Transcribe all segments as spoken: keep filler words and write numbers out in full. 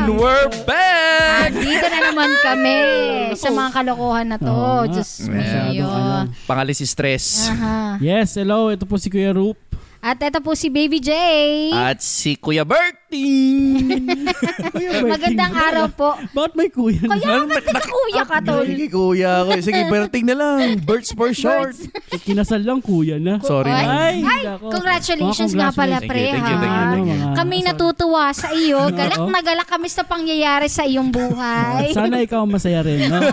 And we're back! Dito na naman kami sa mga kalokohan na to. Oo nga. Diyos Masyado, mio. ano. Pangalis stress. Aha. Yes, hello. Ito po si Kuya Roop. At ito po si Baby J. At si Kuya Bertie. Kuya Berting. Magandang araw po. Bakit may kuya? Kaya ba't kuya ka to? Sige, kuya. Sige, Berting na lang. Birds for short. Kinasal lang kuya na. Sorry Ay, na. ay, nako. congratulations Mga nga pala, congratulations. pre. Thank you, thank you, ha? thank you. Mga- Kami natutuwa sa iyo. Galak Oo. na galak kami sa pangyayari sa iyong buhay. Sana ikaw masaya rin, no?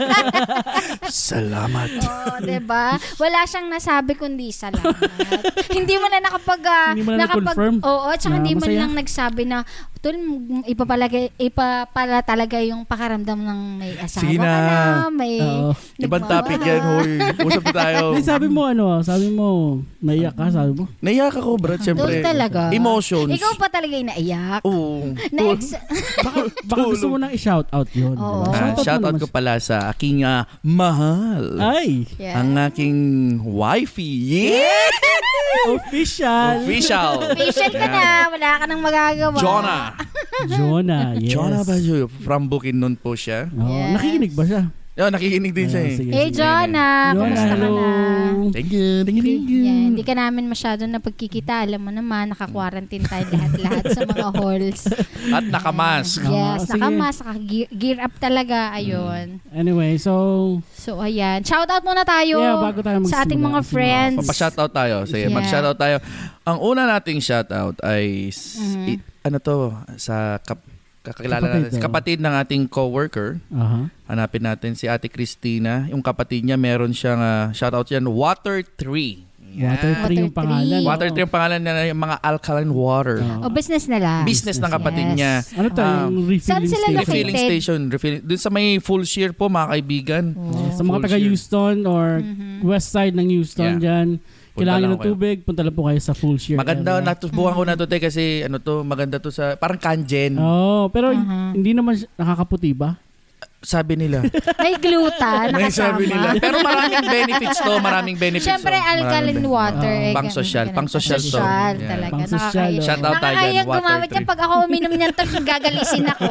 Salamat. Oo, diba? Wala siyang nasabi kundi salamat. Hindi mo na nakapag... ah, Hindi mo na na-confirm Oo, tsaka na hindi mo masaya? lang nagsabi na tol, ipa pala, ipa pala talaga yung pakaramdam ng may asawa Sige ka na. na, may... Oo. Ibang topic yan, hoy. Usap na tayo. Hindi, sabi mo ano, sabi mo, naiyak ka, sabi mo. Naiyak ako, Brad, Doon syempre. talaga. Emotions. Ikaw pa talaga yung naiyak. Oo. Na-ex- Baka, baka gusto mo nang i-shout out yun. Oo. diba? Ah, mo shout out naman ko pala sa aking ah, mahal. Ay, Yeah. Ang aking wifey. Yeah! official. Official. Official ka na, wala ka nang magagawa. Jonah. Jonah, yes. Jonah ba yun? From Bukidnon po siya. Oo, Yes. nakikinig ba siya? Yo, nakikinig din siya Ah, eh. sige, Hey, sige. Jonah, Jonah, kumusta ka hello. na? Thank you, thank you, thank you. Yan, hindi ka namin masyado na pagkikita. Alam mo naman, naka-quarantine tayo lahat-lahat sa mga halls. At nakamask. Yes, Ah, sige. naka-mask, naka-gear gear up talaga. Ayun. Anyway, so, So, ayan. Shout out muna tayo Yeah, bago tayo sa ating mga magsimula. friends. Papashoutout tayo. Sige, Yeah. mag-shoutout tayo. Ang una nating shoutout ay s- Mhm. i- ano to, sa kap kakilala Kapatid, natin, oh. kapatid ng ating coworker. aha. Hanapin natin si Ate Christina. Yung kapatid niya, meron siyang uh, shoutout yan, Water tree. Water Water tree yung pangalan. tree. Water tree yung pangalan niya, yung mga alkaline water. Oo. O, business nila. Business ng kapatid Yes. niya. Ano to, Um, yung refilling saan sila station? located? Refilling station. Refilling. Doon sa may full shear po, mga kaibigan. Oh, sa mga Full taga shear. Houston or Mhm. west side ng Houston Yeah. dyan, Punta kailangan lang nyo ng kayo. tubig, punta lang po kayo sa full shear. Maganda, area. natusubukan ko na to te kasi ano to, maganda to sa, parang kanjen. Oh, pero Aha. hindi naman siya- nakakaputi ba? Sabi nila. May gluta May nakasama. sabi nila. Pero maraming benefits to, maraming benefits. Siyempre, to. alkaline Maraming water. Oh. eh, Pang ganun, social, ganun. pang social to. Social Yeah. talaga. Pang social, Nakakaya. oh. Shout out tayo Nakakayang dyan, Water gumamit yan Tree. pag ako uminom niyan, to, gagalisin ako.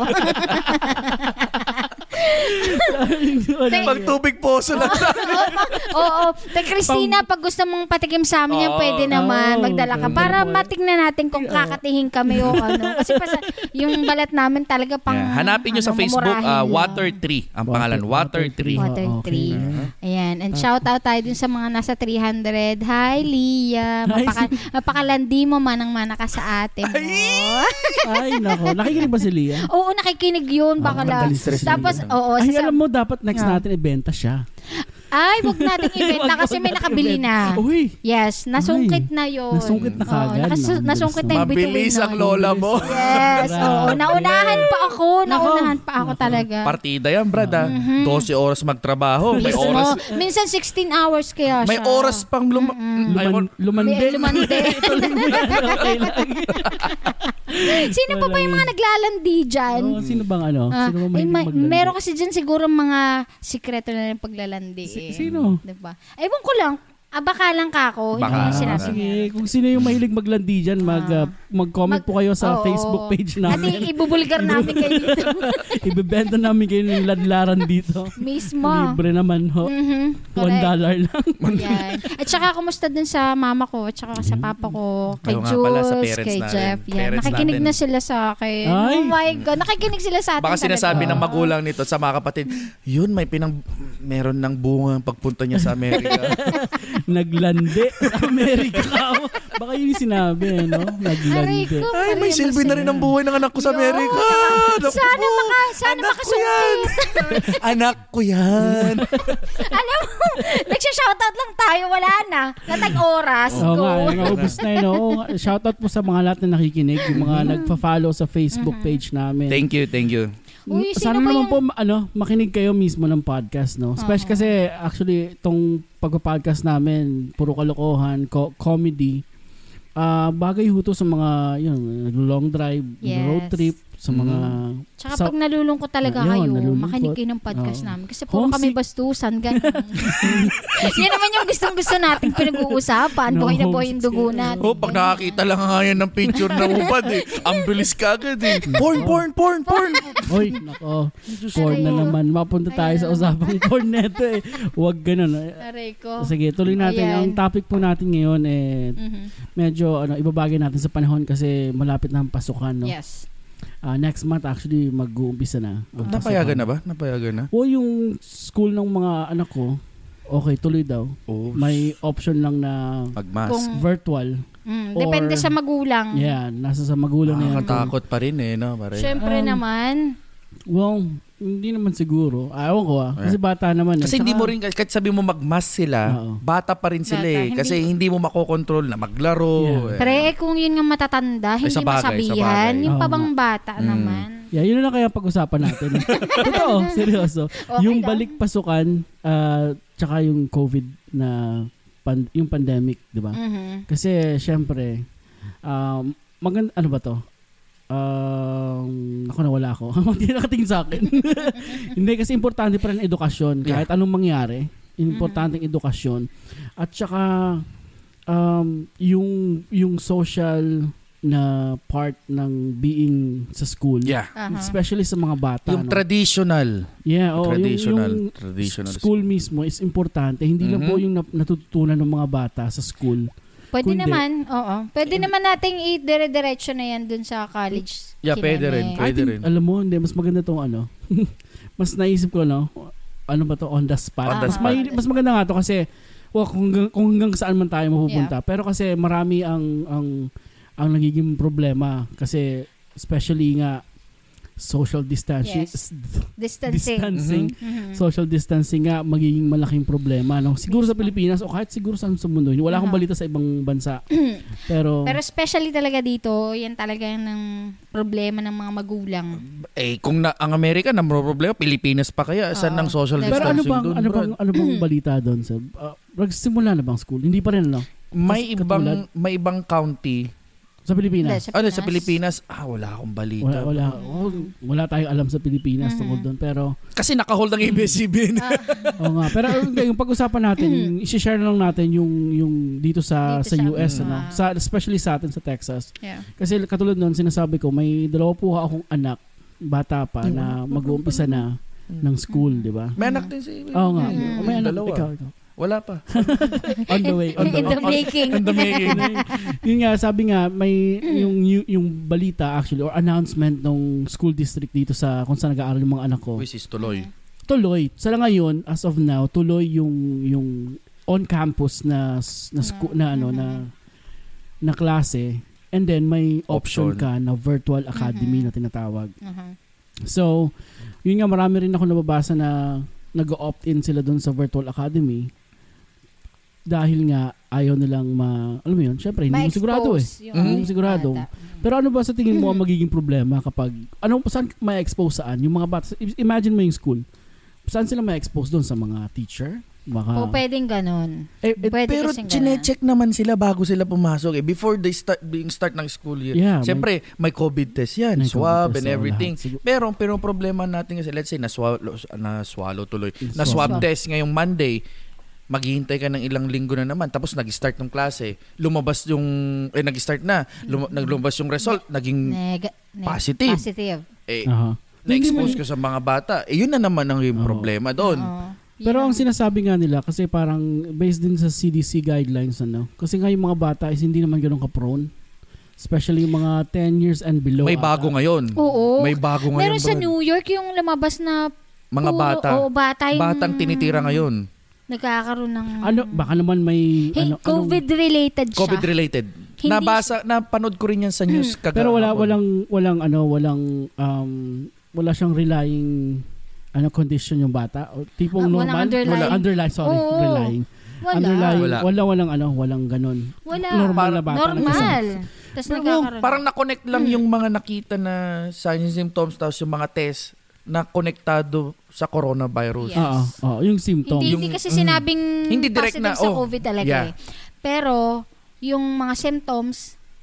Pag tubig poso lang. Oo. Te Christina, pag gusto mong patikim sa amin yan, Oo. pwede naman Oo, magdala ka. ganun Para po. matingnan natin kung kakatihin kami o ano. Kasi pa sa- yung balat namin talaga pang... Yeah. Hanapin nyo sa ano, Facebook, mumurahin uh, lang. Water Tree. Ang pangalan, Water Tree. Water Oo, okay. tree. Ayan. And shout out tayo dun sa mga nasa three hundred. Hi, Lia. Mapaka, mapakalandi mo, manang-mana ka sa ate mo. Ay, nako. Nakikinig ba si Lia? Oo, nakikinig yun. Baka Ah, lang. madaling-stress Tapos, din. oo. Ay, sasa- alam mo, dapat next Ah. natin ibenta siya. Ay, wag nating ibenta Wag kasi natin may nakabili ibenta. na. Uy, Yes, nasungkit na yun. nasungkit na Oo, kagad, nakas- no? nasungkit na yung bituin Mabilis ang nun. lola mo. Yes, oo. Naunahan pa ako. Naunahan pa ako talaga. Partida yan, brad. ah. Mhm. twelve oras magtrabaho. May Mismo. oras. Minsan sixteen hours kaya siya. May oras pang lum... Ay, luman, lumande. May lumande. Okay lang. Sino pa ba yung mga naglalandi dyan? Oh, sino bang ano? Ah, Sino ba eh, may may- maglandi? meron kasi dyan siguro mga sikreto na ng paglalandi. Si- eh. sino? Diba? Ewan ko lang. Ah, baka lang ka ako. Hindi Baka. mo Ah, sinabi. sige, kung sino yung mahilig maglandi dyan, mag, Ah. uh, mag-comment Mag- po kayo sa Oo. Facebook page At namin. ibubulgar namin kayo dito. Ibebenta namin kayo ng ladlaran dito. Mismo. Libre naman ho. Mhm. One Correct. dollar lang. Yan. At saka, kumusta dun sa mama ko, at saka sa papa ko, kay Ayaw nga pala sa Jules, parents kay natin. Jeff. Yan. Parents Nakikinig natin. na sila sa akin. Ay. Oh my God. Nakikinig sila sa atin Baka sinasabi talaga. ng magulang nito sa mga kapatid, yun, may pinang... Meron ng bunga pagpunta niya sa Amerika. Naglandi sa Amerika ka. Baka yun yung sinabi, no? Aray Naglandi. ko. Ay, may Mariano silbi na rin ang buhay ng anak ko sa Yo. Amerika. Naku Sana po, maka, sana anak ko yan. makasungkit. Anak ko yan. Alam mo, nagsha-shoutout lang tayo, wala na. Natag oras. Oo Go. nga, naubos na yun. Oo, shoutout po sa mga lahat na nakikinig, yung mga nagpa-follow sa Facebook page namin. Thank you, thank you. Uy, sino Sana ba naman yung- po ano, makinig kayo mismo ng podcast, no? Especially kasi actually itong pagpa-podcast namin, puro kalokohan, co- comedy. Ah, bagay ho to sa mga yun, naglo-long drive, Yes. road trip. sa mga... Tsaka sa- pag nalulungkot talaga Yun, kayo, nalulungkot. makinig kayo ng podcast Oo. namin. Kasi puro Homesick. kami bastusan, ganun. Yan naman yung gustong-gusto natin pinag-uusapan. No, buhay na buhay yung homesick dugo sila. natin. Oh, pag nakakita lang nga yan ng picture ng ubad eh. Ang bilis ka agad eh. Porn, porn, porn, porn. Oy, nako. Porn na naman. Mapunta tayo sa usapang porn neto eh. Huwag ganun. Aray ko. Sige, tuloy natin. Ayan. Ang topic po natin ngayon eh Mhm. medyo ano ibabagay natin sa panahon kasi malapit na ang pasukan, no. Yes. Ah, next month actually mag-uumpisa na. ang Napayagan na pasukan. ba? Napayagan na? O yung school ng mga anak ko, okay, tuloy daw. Oh, May option lang na magmask. Kung- virtual. Mm, Or- depende sa magulang. Yeah, nasa sa magulang na yan. Nakakatakot pa rin eh, no? Pare. Siyempre Um, naman. Well, hindi naman siguro. Ayaw ko ah. Kasi bata naman. eh. Kasi hindi Tsaka- mo rin, kahit sabi mo magmask sila, Oo. bata pa rin sila Bata, eh. Kasi hindi- hindi mo makokontrol na maglaro. Yeah. eh. Pero eh, kung yun nga matatanda, hindi sa bagay, sa masabihan. bagay. Yung Oo pa bang nga. bata Mm. naman. Yeah, yun na lang kaya pag-usapan natin. Totoo, seryoso. Okay yung lang. balik pasukan, uh, tsaka yung COVID na, pan- yung pandemic, di ba? Mhm. Kasi, syempre, um, maganda, ano ba to? Um, ako nawala ako. Hindi nakatingin sa akin. Hindi, kasi importante pa rin ang edukasyon. Kahit anong mangyari, importante ang edukasyon. At saka, um, yung, yung social na part ng being sa school. Yeah. Aha. Especially sa mga bata. Yung no? traditional. Yeah, oh, traditional. yung, yung traditional. school mismo is importante. Hindi lang Mhm. po yung nat- natututunan ng mga bata sa school. Pwede Kundi- naman, oo. Pwede naman nating i-dire-diretso na yan dun sa college. Yeah, pwede rin. Kineme. Pwede I think, rin. alam mo, hindi, mas maganda tong ano. Mas naisip ko, no? Ano ba to? On the spot. On the mas, spot. may- mas maganda nga to kasi well, kung, hanggang, kung hanggang saan man tayo mapupunta. Pero kasi marami ang ang ang nagiging problema kasi especially nga social distancing Yes. Distancing. distancing Mhm. social distancing nga magiging malaking problema, no? Siguro sa Pilipinas o kahit siguro sa sa mundo. Wala akong Aha. balita sa ibang bansa. Pero Pero especially talaga dito, yan talaga ng problema ng mga magulang. Eh, kung na, ang Amerika na problema, Pilipinas pa kaya? Saan Oo. ang social Pero pero ano distancing bang dun, ano Brad? bang ano bang balita doon sa uh, nagsimula na bang school? Hindi pa rin, no? May Kas- ibang katulad? may ibang county. Sa Pilipinas. Hindi, Ano sa Pilipinas? Ah, wala akong balita. Wala wala oh, wala tayong alam sa Pilipinas Mhm. tungkol doon, pero Kasi naka-hold ang A B S C B N. Ah, oo nga. Pero okay, yung pag-usapan natin, yung i-share na lang natin yung yung dito sa Dito sa sa- U S Mm. ano. Sa especially sa atin sa Texas. yeah. Kasi katulad noon sinasabi ko, may dalawa po akong anak, bata pa na mag-uumpisa na ng school, di ba? May anak din si Oo nga. Mhm. May anak, Dalawa. ikaw, ikaw. Wala pa. On the way. On the In way. the making. On the making. Yun nga, sabi nga, may yung, yung, yung balita actually, or announcement ng school district dito sa kung saan nag-aaral yung mga anak ko. Which is tuloy. Tuloy. Sa ngayon, as of now, tuloy yung yung on-campus na na, sco- na ano na na klase, and then may option, Option. ka na virtual academy Mhm. na tinatawag. Mhm. So, yun nga, marami rin ako nababasa na nag-opt-in sila doon sa virtual academy dahil nga ayaw nilang ma... Alam mo yun, syempre, hindi mo sigurado eh. Ma-expose yung Mhm. Hindi mo sigurado. bata. Pero ano ba sa tingin mo ang Mhm. magiging problema kapag... Ano, saan ma-expose saan? Yung mga bata... Imagine mo yung school. Saan sila ma-expose doon? Sa mga teacher? Baka... O pwedeng ganun. eh, eh, Pwede Pero kasing chine-check naman sila bago sila pumasok eh. Before they start being start ng school year. Yeah, Siyempre, may COVID test yan. may Swab COVID and test, everything. lahat. Sigur- Pero, pero ang problema natin kasi, let's say, na-swallow, na-swallow tuloy. Swab. Na-swab Swab. test ngayong Monday. Maghihintay ka ng ilang linggo na naman. Tapos nag-start ng klase. Lumabas yung... Eh, nag-start na. Lum- naglumabas yung result. Naging Neg- neg- positive. Positive. Eh, Aha. na-expose ka sa mga bata. Eh, yun na naman ang yung Oo. problema doon. Oo. Pero Yan. ang sinasabi nga nila, kasi parang based din sa C D C guidelines, ano, kasi nga yung mga bata is hindi naman ganun ka-prone. Especially yung mga ten years and below. May bago ata. ngayon. Oo. May bago ngayon. Meron sa Brad. New York yung lumabas na Mga puro- bata. Oo, bata yung Batang tinitira ngayon. nagkakaroon ng Ano, baka naman may... Hey, ano, anong- COVID-related siya. COVID-related. Hindi- Nabasa, napanood ko rin yan sa news kagahapon. pero wala, walang, walang, ano, walang, um, wala siyang relying, ano, condition yung bata? O tipong Ah, walang normal? underlying. Wala, underlying, sorry, Oo. relying. Wala. Underlying, Wala. wala. walang, ano, walang ganun. Wala. Normal na bata. Normal. Tapos Pero nagkakaroon. parang na-connect lang Hmm. yung mga nakita na signs and symptoms tapos yung mga test na konektado sa coronavirus. Yeah. Oo, oo, yung symptom. Hindi, Yung- hindi kasi mm. sinabing Hindi direct positive na, sa oh, COVID talaga yeah. eh. Pero, yung mga symptoms,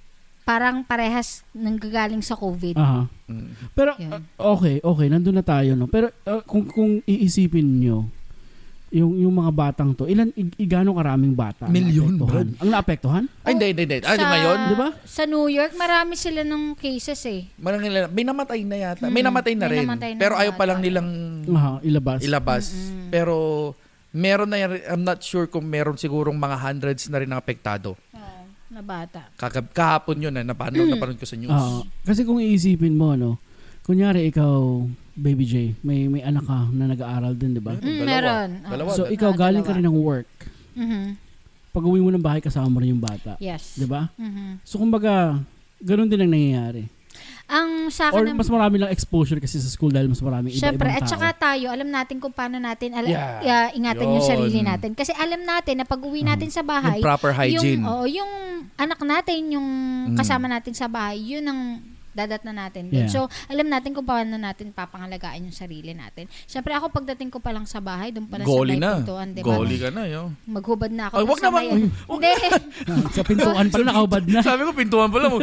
parang parehas nanggagaling sa COVID. Aha. Mm. Pero Yun. uh, okay, okay, nandun na tayo, no. Pero uh, kung kung iisipin nyo yung yung mga batang to, ilan i, i gaano karaming bata? ang Milyon, naapektuhan? Brad. Ang naapektuhan? Ay, hindi, hindi, hindi. Ah, Sa- ngayon? Di ba? Sa New York, marami sila ng cases eh. Marang, may namatay na yata. May Hmm, namatay na may rin. namatay na Pero ayaw pa bata. lang nilang Aha, ilabas. ilabas. Pero meron na yan. I'm not sure kung meron sigurong mga hundreds na rin ang apektado. Oo, na bata. Kaka- kahapon yun na napanood, napanood ko sa news. Oo. Kasi kung iisipin mo, no, kunyari ikaw, Baby J, may may anak ka na nag-aaral din, di ba? Meron, Mm, dalawa. meron. Dalawa. So Ah, ikaw galing ka dalawa. rin ng work. Mhm. Pag uwi mo ng bahay, kasama mo rin yung bata. Yes. Di ba? Mhm. So kumbaga, ganun din ang nangyayari. Ang sa Or akin, mas marami lang exposure kasi sa school dahil mas maraming syempre, iba-ibang at tao. saka tayo, alam natin kung paano natin ala- Yeah. yeah, ingatan yung Yun. sarili natin. Kasi alam natin na pag uwi natin sa bahay, Yung proper hygiene. Yung, oo, yung anak natin, yung Mm. kasama natin sa bahay, yun ang dadat na natin din. Yeah. So, alam natin kung paano natin papangalagaan yung sarili natin. Siyempre, ako pagdating ko pa lang sa bahay, doon pa lang Goli sa may na. pintuan, di ba? Goli ka na, yo. Maghubad na ako. Ay, dun wag sa naman. may- Hindi. sa pintuan pala nakahubad na. Sabi ko, pintuan pa lang.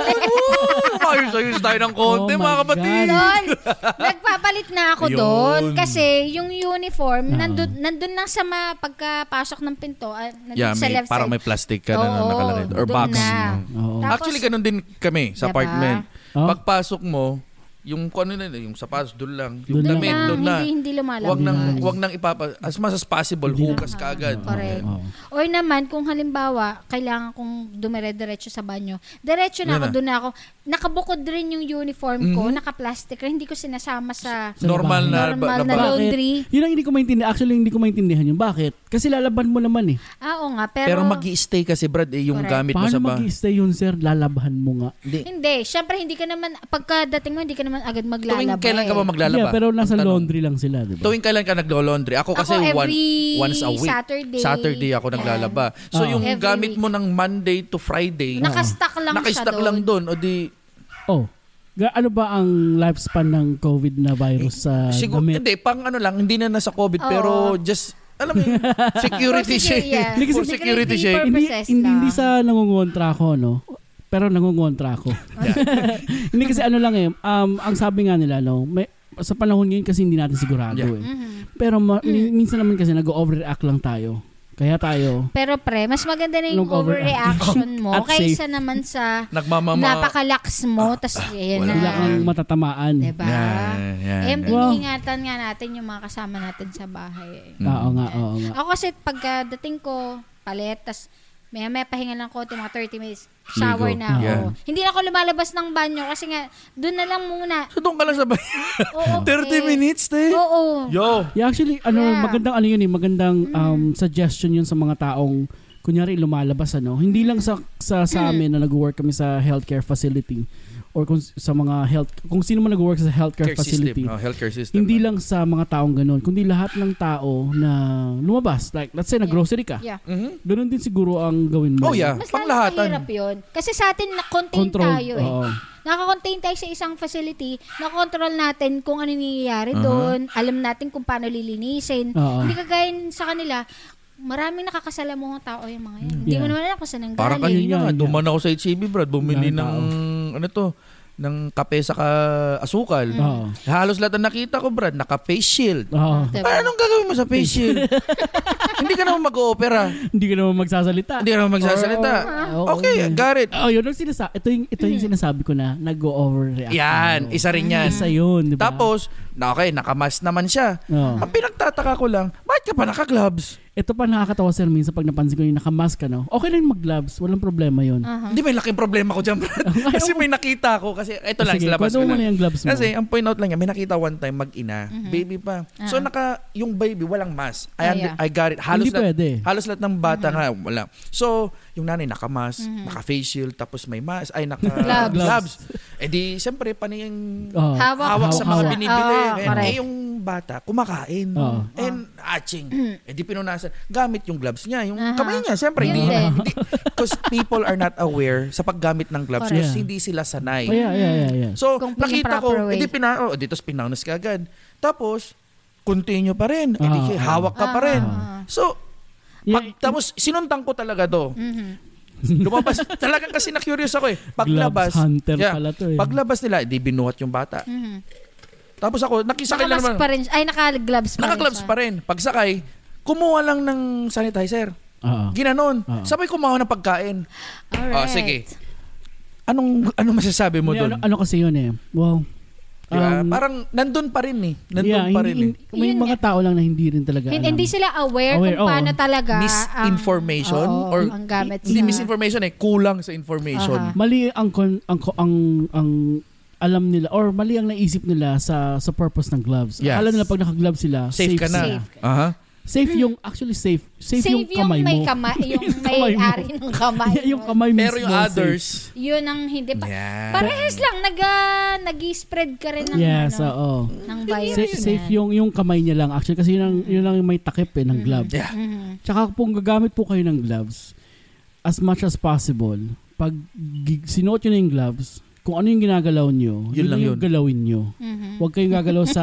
Ayos-ayos tayo ng konti, Oh mga my kapatid. God. Doon, nagpapalit na ako Ayun. doon kasi yung uniform, Ah. nandun, nandun lang sa ma, pagkapasok ng pinto, ah, nandun Yeah, sa may, left parang side. may plastic ka na, na Oo, nakalagay. Or doon box. na. Oo. Tapos- Actually, ganun din kami sa Diba? apartment. Oh? Pagpasok mo, yung kung ano na, yung sapatos, doon lang. Yung Doon damit, lang, doon na. hindi, hindi lumalabas. Wag nang, Lumalabas. wag nang ipapa, as much as possible, Hindi na. hugas ka agad. Correct. Oo. Or naman, kung halimbawa, kailangan kong dumire-diretso sa banyo, diretso na Yun ako, na. doon na ako. Nakabukod rin yung uniform ko, Mhm. naka-plastic rin, hindi ko sinasama sa Sa Normal na, normal na na, laundry. Yun ang hindi ko maintindihan. Actually, hindi ko maintindihan yun. Bakit? Kasi lalaban mo naman eh. Ah, oo nga, pero, Pero mag-i-stay kasi, Brad, eh, yung Correct. gamit mo Paano sa bahay. mag-stay yun, sir? Lalabahan mo nga. Hindi. hindi, syempre hindi ka naman, pagkadating mo, hindi ka naman agad maglalaba. Tuwing kailan ka ba eh. maglalaba? Yeah, pero nasa Ang tanong. laundry lang sila, di ba? Tuwing kailan ka naglo-laundry? Ako kasi Ako, one, every once a week. Saturday. Saturday ako Yan. naglalaba. So Oo. yung Every gamit week. mo ng Monday to Friday, Nakastock lang naka-stock siya lang doon. doon. O di, Oh. Ga- ano ba ang lifespan ng COVID na virus sa siguro, damit? hindi, pang ano lang, hindi na nasa COVID, Oo. pero just, alam mo yun, security For siya. secu- yeah. Hindi kasi For security Security siya. purpose. Hindi, purposes hindi, lang. hindi sa nangungontra ko, no? Pero nangungontra ako. Hindi kasi ano lang eh, um, ang sabi nga nila, no, may, sa panahon ngayon kasi hindi natin sigurado Yeah. eh. Mhm. Pero ma- min- minsan naman kasi nag-overreact lang tayo. Kaya tayo, Pero pre, mas maganda na yung Nung overreaction mo At kaysa naman sa Nagmamama. napakalax mo, tas ayan wala. bigla na. kang matatamaan. Diba? Yan, yan, Eh, yan. Wow. iniingatan nga natin yung mga kasama natin sa bahay. eh. Oo nga, oo nga. Ako kasi pagkadating ko, palit, tas maya maya pahinga lang ko, mga thirty minutes, shower Ligo. na ako. Yeah. Hindi na ako lumalabas ng banyo kasi nga, doon na lang muna. So doon ka lang sa bahay. Oo, thirty eh. minutes, te. Oo. Yo. Yeah, actually, ano, Yeah. magandang ano yun eh, magandang um, suggestion yun sa mga taong kunyari lumalabas ano. Hindi lang sa sa, sa amin na nag-work kami sa healthcare facility or kung sa mga health kung sino man nag-work sa healthcare Care facility. system. Oh, healthcare system. Hindi lang sa mga taong ganun, kundi lahat ng tao na lumabas. Like, let's say, nag-grocery ka. Yeah. Mhm. Ganun din siguro ang gawin mo. Oh, yeah. Mas Panglahatan. lalong mahirap yun. Kasi sa atin, na-contain Control. tayo eh. Oo. Nakakontain tayo sa isang facility, nakontrol natin kung ano nangyayari Uh-huh. doon, alam natin kung paano lilinisin. Oo. Hindi kagaya sa kanila, maraming nakakasalamuhang tao yung mga yan. Hindi Yeah. mo naman alam kung saan nang Parang galing. kanina, Yun nga, duman ako sa H E B, Brad. Bumili Daming ng, ano to, ng kape sa asukal. Oo. Halos lahat na nakita ko, Brad, naka-face shield. Oo. Diba? Ay, anong gagawin mo sa face shield? Hindi ka naman mag-oopera. Hindi ka naman magsasalita. Hindi ka naman magsasalita. Oo, Okay, got it. Oh, yun ang sinasabi. Ito yung, ito yung sinasabi ko na nag-overreact. Yan, tayo. isa rin yan. Isa yun, di ba? Tapos, na okay, nakamask naman siya. Oo. Ang pinagtataka ko lang, bakit ka pa naka-gloves? Ito pa nakakatawa, sir, minsan pag napansin ko yung nakamask ka, no? Okay lang mag-gloves. Walang problema yun. Aha. Hindi, may laking problema ko dyan, Brad. Kasi may nakita ko. Kasi ito lang, Sige, sa labas kwento ko mo lang. na yung gloves mo. Kasi ang point out lang niya, may nakita one time mag-ina, baby pa. So naka yung baby walang mask. I, Ah, under- yeah. I got it. Halos Hindi lahat, pwede. halos lahat ng bata nga wala. So yung nanay naka-mask, naka-face shield, tapos may mask, ay naka Gloves. gloves. Eh di siyempre pa yung Oo. Hawak, hawak sa mga hawak. binibili. Oo, eh, correct. eh yung bata kumakain. Oo. And atching. Eh di pinunasan. Gamit yung gloves niya, yung Aha. kamay niya. Siyempre Yun hindi din. hindi because people are not aware sa paggamit ng gloves Correct. kasi Yeah. hindi sila sanay. Oh, yeah, yeah, yeah, yeah. So, Kung nakita ko, proper way. edi pina, oh, dito pinaunas ka agad. Tapos, continue pa rin. Edi Ah, hawak ka pa rin. Ah. So, Yeah, pag, tapos sinuntang ko talaga do. Mhm. Lumabas. Talagang kasi na-curious ako eh. Paglabas. Gloves hunter yeah, pala to eh. Paglabas nila, di binuhat yung bata. Mhm. Tapos ako, nakisakay lang Nakamask naman. pa rin. Ay, naka-gloves pa Naka-gloves rin pa rin. Pagsakay, kumuha lang ng sanitizer. Oo. Ginanon. Oo. Sabay kumuha ng pagkain. Alright. Oh, sige. Anong ano masasabi mo Hindi, doon? ano, ano kasi yun eh. Wow. Diba? Um, Parang nandun pa rin eh. Nandun yeah, pa hindi- rin eh. May Yun mga tao lang na hindi rin talaga Hindi, alam. hindi sila aware, Aware, kung oo. paano talaga Misinformation ang, oo, or ang gamit Hindi sa... misinformation eh. Kulang sa information. Aha. Mali ang kon, ang, ko- ang ang alam nila or mali ang naisip nila sa sa purpose ng gloves. Yes. Alam nila pag naka-gloves sila, Safe, ka na. Safe. Aha. Safe yung actually safe. Safe, Safe yung kamay may mo. kamay, yung Kamay mo. may-ari ng kamay. Yeah, yung kamay mismo. Pero yung safe. others, Yun ang hindi pa. yeah. Parehas lang, nag, uh, nag-spread ka rin ng, Yes, ano, oo. ng virus. Safe, safe yung yung kamay niya lang actually kasi yun ang yun ang may takip eh ng gloves. Yeah. Mhm. Tsaka kung gagamit po kayo ng gloves as much as possible, pag gi- sinuot nyo na yung gloves, kung ano yung ginagalaw nyo, Yun yun, lang lang yung yun. galawin nyo. Mhm. Huwag kayong gagalaw sa...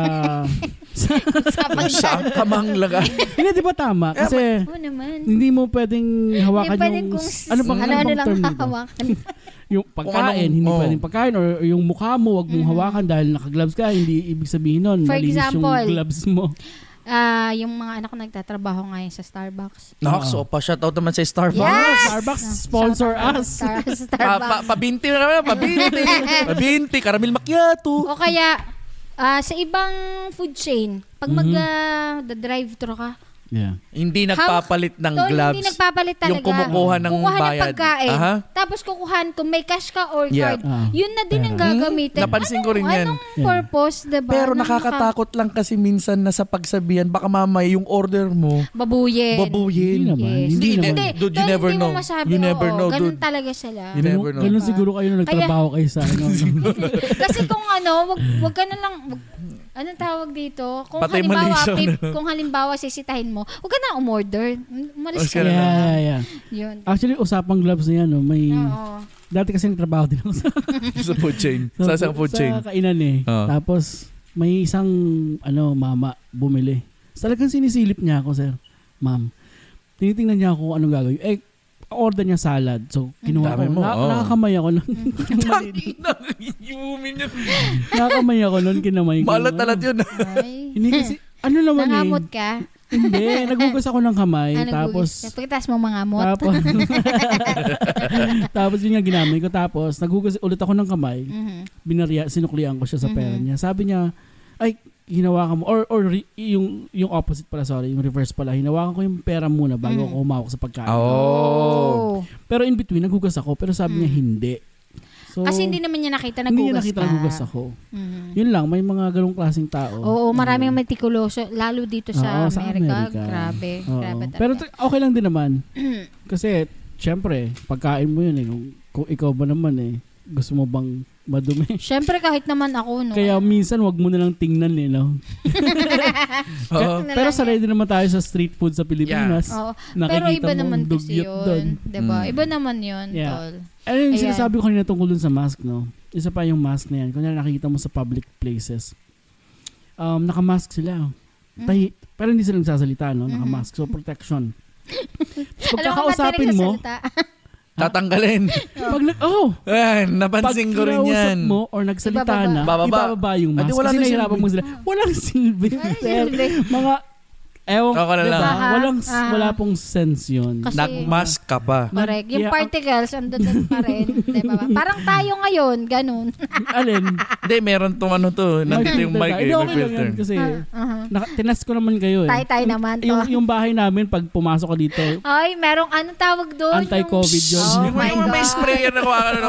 Sa pag- Sa kamang laga. Hindi, di ba tama? Kasi Oo naman. hindi mo pwedeng hawakan Hindi pwedeng yung... kung Ano bang, ano, ano ano bang lang term dito? hahawakan. Yung pagkain, anong- hindi oh. pwedeng pagkain or yung mukha mo, wag mong Mhm. hawakan dahil naka-gloves ka, hindi ibig sabihin nun, For malinis example, yung gloves mo. Ah, yung mga anak ko nagtatrabaho ngayon sa Starbucks. Naks, Oo. so pa shoutout naman sa Starbucks. Yes! Starbucks, sponsor Shout out us. Star- Pa, Starbucks. pa, pabinti na naman, pabinti. Pabinti, caramel macchiato. O kaya, ah, sa ibang food chain, pag Mhm. mag-drive-thru ka, Yeah. Hindi nagpapalit ng tol, gloves. hindi nagpapalit talaga. Yung kumukuha ng Kukuha bayad. ng pagkain. Aha. Tapos kukuhan, kung may cash ka or Yeah. card, Ah. yun na din ang Yeah. gagamitin. Hmm, napansin ko rin yan. Anong Yeah. purpose, diba? Pero Nang nakakatakot lang kasi minsan na sa pagsabihan, baka mamaya yung order mo, naka- Babuyin. babuyin. Hindi naman. Yes. Hindi Hindi, naman. dude, you Tol, never hindi know. Mo masabi, You never oo, know, ganun dude. talaga sila. You never know. Ganun siguro kayo na nagtrabaho kayo sa ano. Kasi kung ano, wag, wag ka na lang, wag, anong tawag dito? Kung Patay halimbawa, Malaysia, pip, no? kung halimbawa sisitahin mo, wag ka na umorder. Umalis Umalis ka ka na. na. yeah, yeah, yeah. Yun. Actually, usapang gloves na yan, no, may... Oo. Dati kasi nagtrabaho din ako sa, Sa food chain. Sa isang food chain. Sa kainan eh. Oo. Tapos, may isang, ano, mama, bumili. Talagang sinisilip niya ako, sir. Ma'am. Tinitingnan niya ako kung anong gagawin. Eh, order niya salad. So, kinuha Dami ko. mo, Na, oo. Nakakamay ako nun. Tangina, yumin yun. Nakakamay ako nun, kinamay ko. Malat talat yun. Ay. Hindi kasi, ano naman Nangamot eh. ka? Hindi, nagugas ako ng kamay. Ano, tapos, pagkatapos mo mga amot? tapos, tapos yun nga ginamit ko. Tapos, nagugas ulit ako ng kamay. Mhm. Binarya, sinuklian ko siya sa pera Mhm. niya. Sabi niya, ay, hinawakan mo, or, or re- yung, yung opposite pala, sorry, yung reverse pala, hinawakan ko yung pera muna bago Mhm. ako umawak sa pagkain. Oh. Pero in between, nagugas ako, pero sabi niya Mhm. hindi. So, Kasi hindi naman niya nakita hindi niya nagugas nakita ka. nagugas ako. Mhm. Yun lang, may mga ganong klaseng tao. Oo, maraming Mm. metikuloso, lalo dito sa Oo, sa Amerika. Amerika. Grabe, Oo. grabe talaga. Pero t- okay lang din naman. Kasi, syempre, pagkain mo yun eh. Kung, kung ikaw ba naman eh, gusto mo bang madumi? Syempre kahit naman ako, no? Kaya minsan, wag mo na lang tingnan eh, no? Oo. Na Pero lang sanay din naman tayo sa street food sa Pilipinas. Oo. Nakikita Pero iba mo naman ang kasi dugyot yun. doon. Diba? Mm. Iba naman yun, Yeah. tol. Ano yung Ayan. sinasabi ko kanina tungkol dun sa mask, no? Isa pa yung mask na yan. Kung nakikita mo sa public places, um, nakamask sila. Mm. Tahi, pero hindi sila nagsasalita, no? Mhm. Nakamask. So, protection. So, Alam ko pagkakausapin matirik sa mo, salita. Tatanggalin. pag nag, oh, Ayan, pag napansin ko rin kinausap yan. mo or nagsalita Ibababa. na, Bababa. ibababa yung Ah, mask. di wala Kasi na nahihirapan silbi. mo sila. Walang silbi. Ay, sir. silbi. Mga, ewan, Ako na diba? lang. Aha, Walang, aha. wala pong sense yun. Kasi- Nagmask ka pa. Correct. Yung Yeah, particles, andun din pa rin. Diba? Parang tayo ngayon, ganun. Alin? Hindi, meron tong ano to. Nandito yung mic eh, Hindi, may okay lang filter. yan kasi Uh-huh. naka, tinest ko naman kayo eh. Tayo-tayo naman to. Yung, yung bahay namin, pag pumasok ka dito, Ay, merong anong tawag doon? Anti-COVID Yung- yun. Oh Yung my yung may God. sprayer na kuha ka na.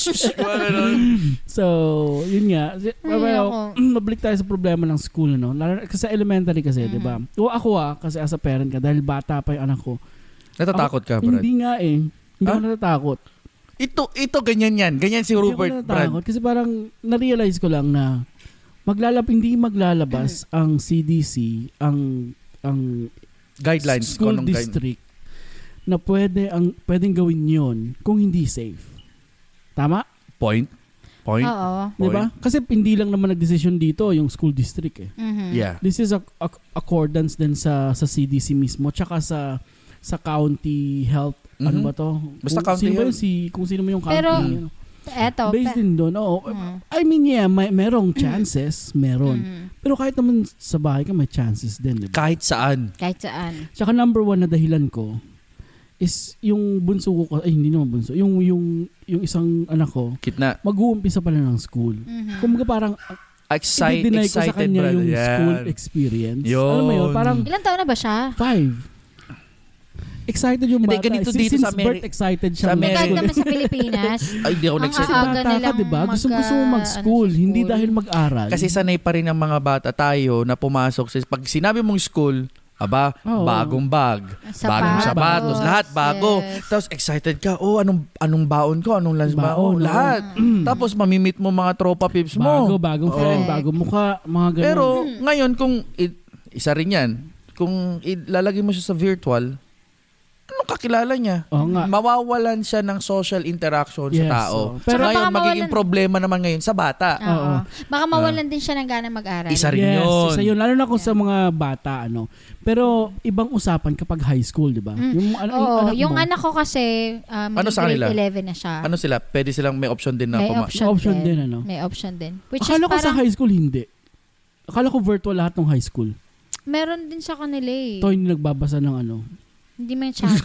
so, yun nga. Si- Ay, well, ako. mabalik tayo sa problema ng school, no? Lalo, na- kasi sa elementary kasi, Mhm. di ba? O ako ah, kasi as a parent ka, dahil bata pa yung anak ko. Natatakot ka, Brad? Hindi nga eh. Hindi Ah? ako natatakot. Ito, ito ganyan yan. Ganyan si Rupert, Hindi ako Brad. natatakot. Kasi parang, na-realize ko lang na maglalab, hindi maglalabas ang C D C, ang ang Guidelines. school kung anong guide- district na pwede ang pwedeng gawin yon kung hindi safe. Tama? Point. Point. Oo. 'Di ba? Kasi hindi lang naman nagdesisyon dito yung school district eh. Mhm. Yeah. This is a, a accordance din sa sa C D C mismo tsaka sa sa county health ano Mhm. ba to? Basta kung county sino ba health. yun, si, kung sino mo yung county. Pero, ano. Eto. Based pe- din doon, oo. Mm. I mean, yeah, may, merong chances, meron. Mm. Pero kahit naman sa bahay ka, may chances din, di ba? Kahit saan. Kahit saan. Tsaka number one na dahilan ko is yung bunso ko, ay hindi naman bunso, yung, yung, yung isang anak ko, Kitna. mag-uumpisa pala ng school. Mhm. Kumbaga parang, Excited, i-deny ko sa excited, kanya brother. yung Yan. school experience. Yun. Alam mo yun, parang Ilang taon na ba siya? five. Excited yung Hindi, bata. ganito Since dito sa Ameri- birth excited siya. sa Hindi, Ameri- kahit naman sa Pilipinas. Ay, di ako Ang nagsasabi. aaga bata ka, nilang diba? Gusto, mag- gusto mo mag-school. ano sa Hindi school. dahil mag-aral. Kasi sanay pa rin ang mga bata tayo na pumasok sa... Pag sinabi mong school, aba, Oo. bagong bag, Sapatos. bagong sapatos, lahat bago. Yes. Tapos excited ka, oh, anong anong baon ko, anong lunch baon, Baon, oo. lahat. Tapos mamimit mo mga tropa pips Bago, mo. bagong Oo. friend, bagong mukha, mga ganun. Pero ngayon, kung i- isa rin yan, kung ilalagay mo siya sa virtual, anong kakilala niya? Oo nga. Mawawalan siya ng social interaction Yes, sa tao. oo. Pero Saka ngayon, baka magiging mawalan- problema naman ngayon sa bata. Oo. Oo. Baka mawalan din siya ng gana mag-aral. Isa rin Yes, yun. isa yun. Lalo na kung sa mga bata, ano. Pero ibang usapan kapag high school, di ba? Mm. Yung, ano, Oo, anak yung mo, anak ko kasi um, Ano sa grade kanila? eleven na siya. Ano sila? Pwede silang may option din na May puma- option, Option din. din, ano? May option din. Which akala is ko sa parang, high school, hindi. Akala ko virtual lahat ng high school. meron din sa kanila eh. Ito hindi nagbabasa ng ano. Hindi man shadow.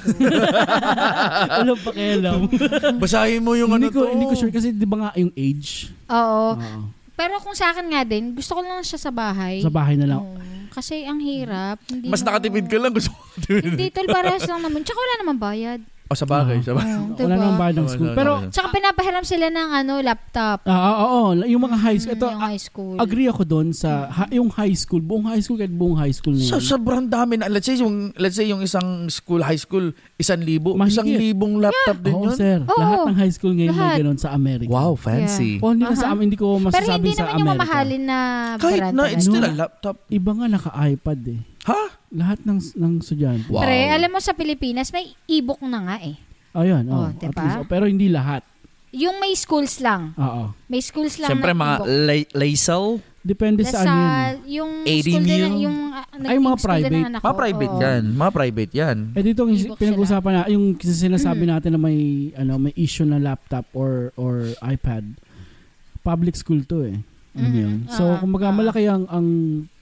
Walang pakialam. Basahin mo yung hindi ano ko, to. hindi ko sure kasi di ba nga yung age. Oo. Oo. Pero kung sa akin nga din, gusto ko lang siya sa bahay. Sa bahay na lang. Oo. Kasi ang hirap. Hindi Mas mo- nakatipid ka lang. Gusto mo matipid. Hindi, tol, parehas lang naman. Tsaka wala naman bayad. O, sa bagay. Sa bagay. Oo, Wala diba? nang bayad ng Oo, school. wala, Pero, wala. Tsaka pinapahiram sila ng ano, laptop. ah, oo, oo, yung mga high school. Mm, Ito, yung high school. agree ako doon sa ha- yung high school, buong high school kahit buong high school na So, yun. sobrang dami na. Let's say, yung, let's say yung isang school, high school, isang libo. Mahigit. Isang libong laptop din Oo, yun. sir. Oo. Lahat ng high school ngayon may Lahat. ganun sa Amerika. Wow, fancy. O, hindi na sa Aha. amin, hindi ko Pero masasabi hindi sa naman yung Amerika. mamahalin na Kahit brand. na, it's Ano? still a laptop. Iba nga naka-iPad eh. Ha? Lahat ng ng estudyante. Wow. Pre, alam mo sa Pilipinas, may e-book na nga eh. Ayun, Oh, oh, diba? at least, oh, pero hindi lahat. Yung may schools lang. Oo. May schools lang Siyempre, na mga e-book. lay- laysal. Depende sa ano yun. eh. Lasal, yung eighty school din, mil. na- yung uh, Ay, naging mga school din private. ng anak ko. Mga private Oo. yan. Mga private yan. Eh dito yung E-book pinag-usapan na yung sinasabi Mm. natin na may ano may issue na laptop or or iPad. Public school to eh. Alam mo Mhm. yun? So Ah, kumbaga ah. malaki ang ang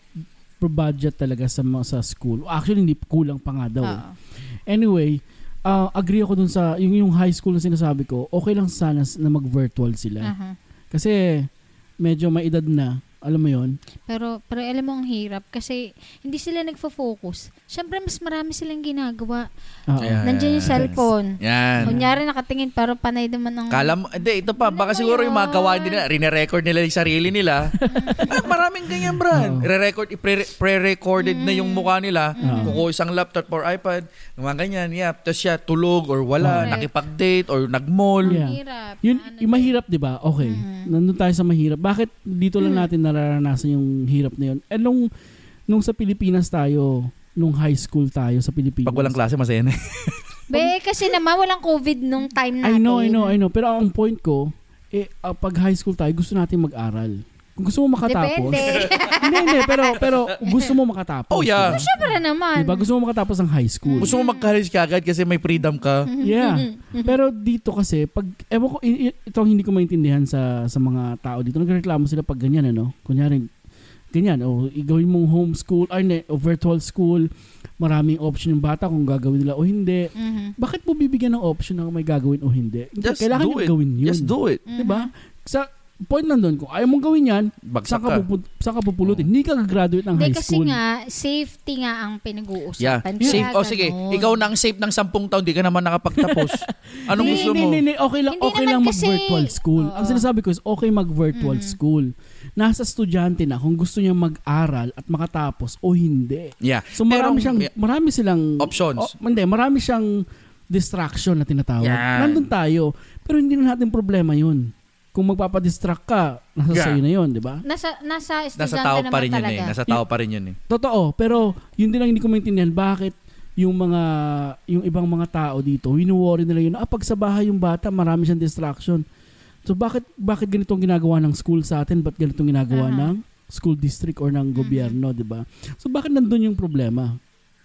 per budget talaga sa mga- sa school. Actually hindi kulang pa nga daw. eh. Oo. Anyway, ah, agree ako dun sa yung yung high school na sinasabi ko. Okay lang sana s- na mag-virtual sila. Aha. Kasi medyo may edad na, alam mo yun. Pero, pero alam mo ang hirap kasi hindi sila nagfo-focus. Siyempre, mas marami silang ginagawa. Oo. Ayan. Nandiyan yung cellphone. Yan. Kunyari nakatingin pero panay naman ng... Kala mo, hindi, ito pa, Alam baka mo siguro yung mga yun. gawain nila, rine-record nila yung sarili nila. ah, maraming ganyan, Bran. Oo. Re-record, pre- pre-recorded na yung mukha nila. Oo. Kukuha isang laptop or iPad, mga ganyan, yeah. Tapos siya tulog or wala, Correct. nakipag-date or nag-mall. Yeah. Hirap. Yun, Ano yung mahirap, di ba? Okay. Mhm. Nandun tayo sa mahirap. Bakit dito lang natin nararanasan yung hirap na yun? Eh, nung, nung sa Pilipinas tayo, nung high school tayo sa Pilipinas. Pag walang klase, masaya na. Be, kasi naman walang COVID nung time natin. I know, I know, I know. Pero ang point ko, eh, ah, pag high school tayo, gusto natin mag-aral. Kung gusto mo makatapos. Depende. hindi, hindi. Pero, pero gusto mo makatapos. Oh, yeah. diba? Siyempre naman. Diba? Gusto mo makatapos ng high school. Gusto mo mag-college kagad kasi may freedom ka. Yeah. Pero dito kasi, pag, ewan ko, i- i- ito ang hindi ko maintindihan sa sa mga tao dito. Nagreklamo sila pag ganyan, ano? Kunyari, ganyan, o igawin mong homeschool, ay, ne, o virtual school, maraming option yung bata kung gagawin nila o hindi. Mhm. Bakit mo bibigyan ng option na may gagawin o hindi? Just Kailangan do yung it. gawin yun. Just do it. Mhm. Diba? Sa point nandun, kung ayaw mong gawin yan, Bagsak saan ka, ka. pupu- saan ka pupulutin? Hindi ka gagraduate ng Hindi high kasi school. nga, safety nga ang Yeah. pinag-uusapan. Safe. Kaya O sige, ganun. ikaw na ang safe ng sampung taon, di ka naman nakapagtapos. Anong Hindi, gusto hindi, mo? hindi, hindi. Okay lang, Hindi okay naman lang kasi- mag-virtual school. Ang Oo. sinasabi ko is okay mag-virtual Mhm. school. Nasa estudyante na kung gusto niya mag-aral at makatapos o hindi. Yeah. So marami Merong- siyang yeah. marami silang Options. Oh, hindi, marami siyang distraction na tinatawag. Yan. Nandun tayo. Pero hindi na natin problema 'yun. Kung magpapadistract ka, nasa Yeah. sa'yo na 'yon, 'di ba? Nasa, nasa estudyante Nasa tao naman pa rin yun talaga. eh. Nasa tao pa rin yun eh. Totoo, pero yun din ang hindi ko maintindihan bakit yung mga yung ibang mga tao dito, wino-worry nila yun, ah, pag sa bahay yung bata, marami siyang distraction. So bakit bakit ganito ang ginagawa ng school sa atin? Ba't ganito ang ginagawa Aha. ng school district or ng gobyerno, 'di ba? So bakit nandun yung problema?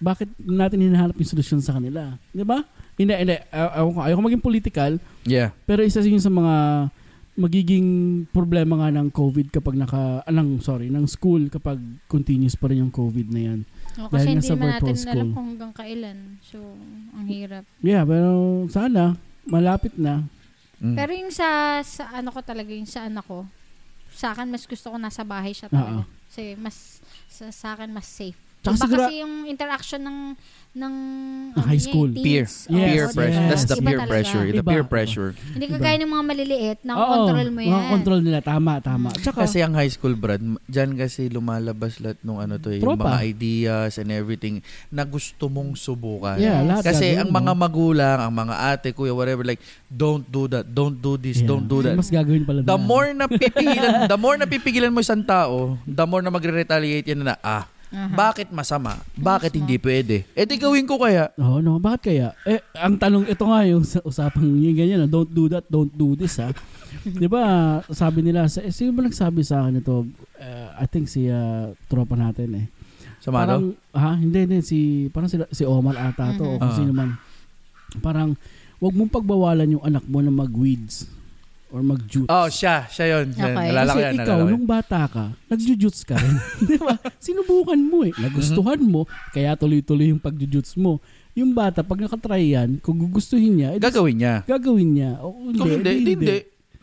bakit natin hinahanap yung solusyon sa kanila? Di ba? Hindi, hindi. Ayaw, ayaw ko maging political. Yeah. Pero isa yun sa mga magiging problema nga ng COVID kapag naka, anong, sorry, ng school kapag continuous pa rin yung COVID na yan. O, kasi Dahil hindi nasa naman natin virtual alam school. kung hanggang kailan. So, ang hirap. Yeah, pero sana, malapit na. Mm. Pero yung sa, sa ano ko talaga, yung sa anak ko, sa akin mas gusto ko nasa bahay siya talaga. Oo. Kasi mas, sa, sa akin mas safe. Tsaka Iba sigura- kasi yung interaction ng ng Ng high ano school. niya, Peer. teens. Yes, peer Oo, pressure. yes. That's the Iba peer talaga. pressure. The Iba. peer pressure. Hindi Iba. kagaya ng mga maliliit, Oo, nakakontrol mo yan. Nakakontrol nila. Tama, tama. Tsaka, Kasi ang high school, Brad, dyan kasi lumalabas lahat nung ano to, eh, yung Tropa. mga ideas and everything na gusto mong subukan. yeah, Yes. lahat Kasi gagawin ang mo. mga magulang, ang mga ate, kuya, whatever, like, don't do that, don't do this, Yeah. don't do that. Mas gagawin pala The nila. more na pipigilan, the more na pipigilan mo isang tao, the more na magre-retaliate yan na, ah, Aha. bakit masama? Bakit Masama. hindi pwede? Eh di gawin ko kaya. Oo, no, bakit kaya? Eh, ang tanong, ito nga yung sa usapang yung ganyan, no? Don't do that, don't do this, ha? Di ba, sabi nila, sa, eh, sino ba nagsabi sa akin ito? Uh, I think si uh, tropa natin, eh. Samado? Parang, ha? Hindi, hindi. Si, parang si, si Omar ata to, Mhm. o kung Ah. sino man. Parang, wag mong pagbawalan yung anak mo na mag-weeds or mag-jutes. Oh, siya. Siya yun. Siya yun. Okay. Nalala ko Kasi yan. ikaw, nalala ko yan. nung bata ka, nag-jujutes ka rin. Di ba? Sinubukan mo eh. Nagustuhan mo, kaya tuloy-tuloy yung pag-jujutes mo. Yung bata, pag nakatry yan, kung gugustuhin niya, eh, Gagawin niya. gagawin niya. O, hindi, Kung hindi, hindi. hindi.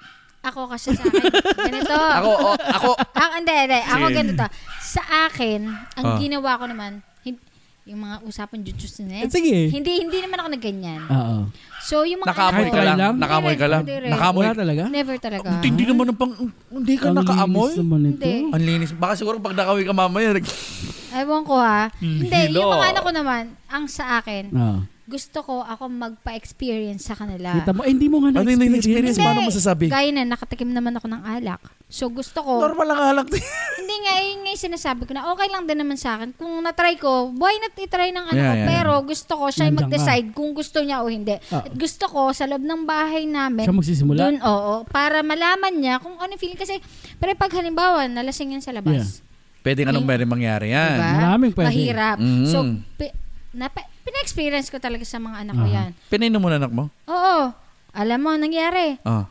Ako kasi sa akin, ganito. Ako, oh, ako, Ah, hindi, hindi. Ako Sige. ganito. Sa akin, ang Ah. ginawa ko naman, hin- yung mga usapan jujutsu na Eh, yan, sige. hindi, hindi naman ako nagganyan. Oo. So, yung mga nakamoy anak ka ko, lang. lang? Nakamoy ka lang. Hindi rin. Nakamoy. Wala talaga? never talaga. Hindi naman ng pang, hindi ka Ang nakaamoy. linis naman ito. Hindi. Ang linis. Baka siguro pag nakamoy ka mamaya, nag- Ewan ko ha. Hindi, Hilo. yung mga anak ko naman, ang sa akin, Oo. gusto ko ako magpa-experience sa kanila. Kita mo, eh, hindi mo nga Ano yung na-experience. experience? Paano masasabi? Gaya na, nakatikim naman ako ng alak. So, gusto ko, Normal lang alak. hindi nga, yun nga yung sinasabi ko na okay lang din naman sa akin. Kung na-try ko, why not i-try ng ano Yeah, ko? yeah, Pero gusto ko siya yung Nandiyan ka. mag-decide kung gusto niya o hindi. Ah. At gusto ko, sa loob ng bahay namin, Siya magsisimula? dun, oo, para malaman niya kung ano yung feeling. Kasi, pero pag halimbawa, nalasing yan sa labas. Pwede nga nung meron mangyari yan. Diba? Maraming pwede. Mahirap. Mm. So, pi- napa- pina-experience ko talaga sa mga anak ko Ah. yan. Pinainom mo na anak mo? Oo. Alam mo, nangyari. Ah.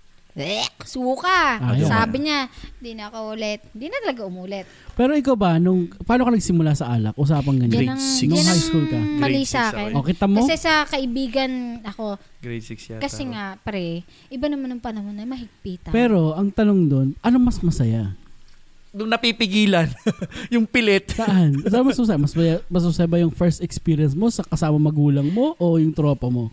Ek, suka. Ah, yun. Sabi niya, di na ako ulit. Di na talaga umulit. Pero ikaw ba, nung, paano ka nagsimula sa alak? Usapang ganyan. Grade Yan ang, six. Nung yan high ang school ka? mali Grade sa six akin. ako O, kita mo? Kasi sa kaibigan ako, Grade six yata. kasi nga, pre, iba naman ng panahon na mahigpitan. Pero, ang tanong doon, ano mas masaya? Nung napipigilan, yung pilit. Saan? Saan mas masaya? Mas, masaya- mas masaya ba yung first experience mo sa kasama magulang mo o yung tropa mo?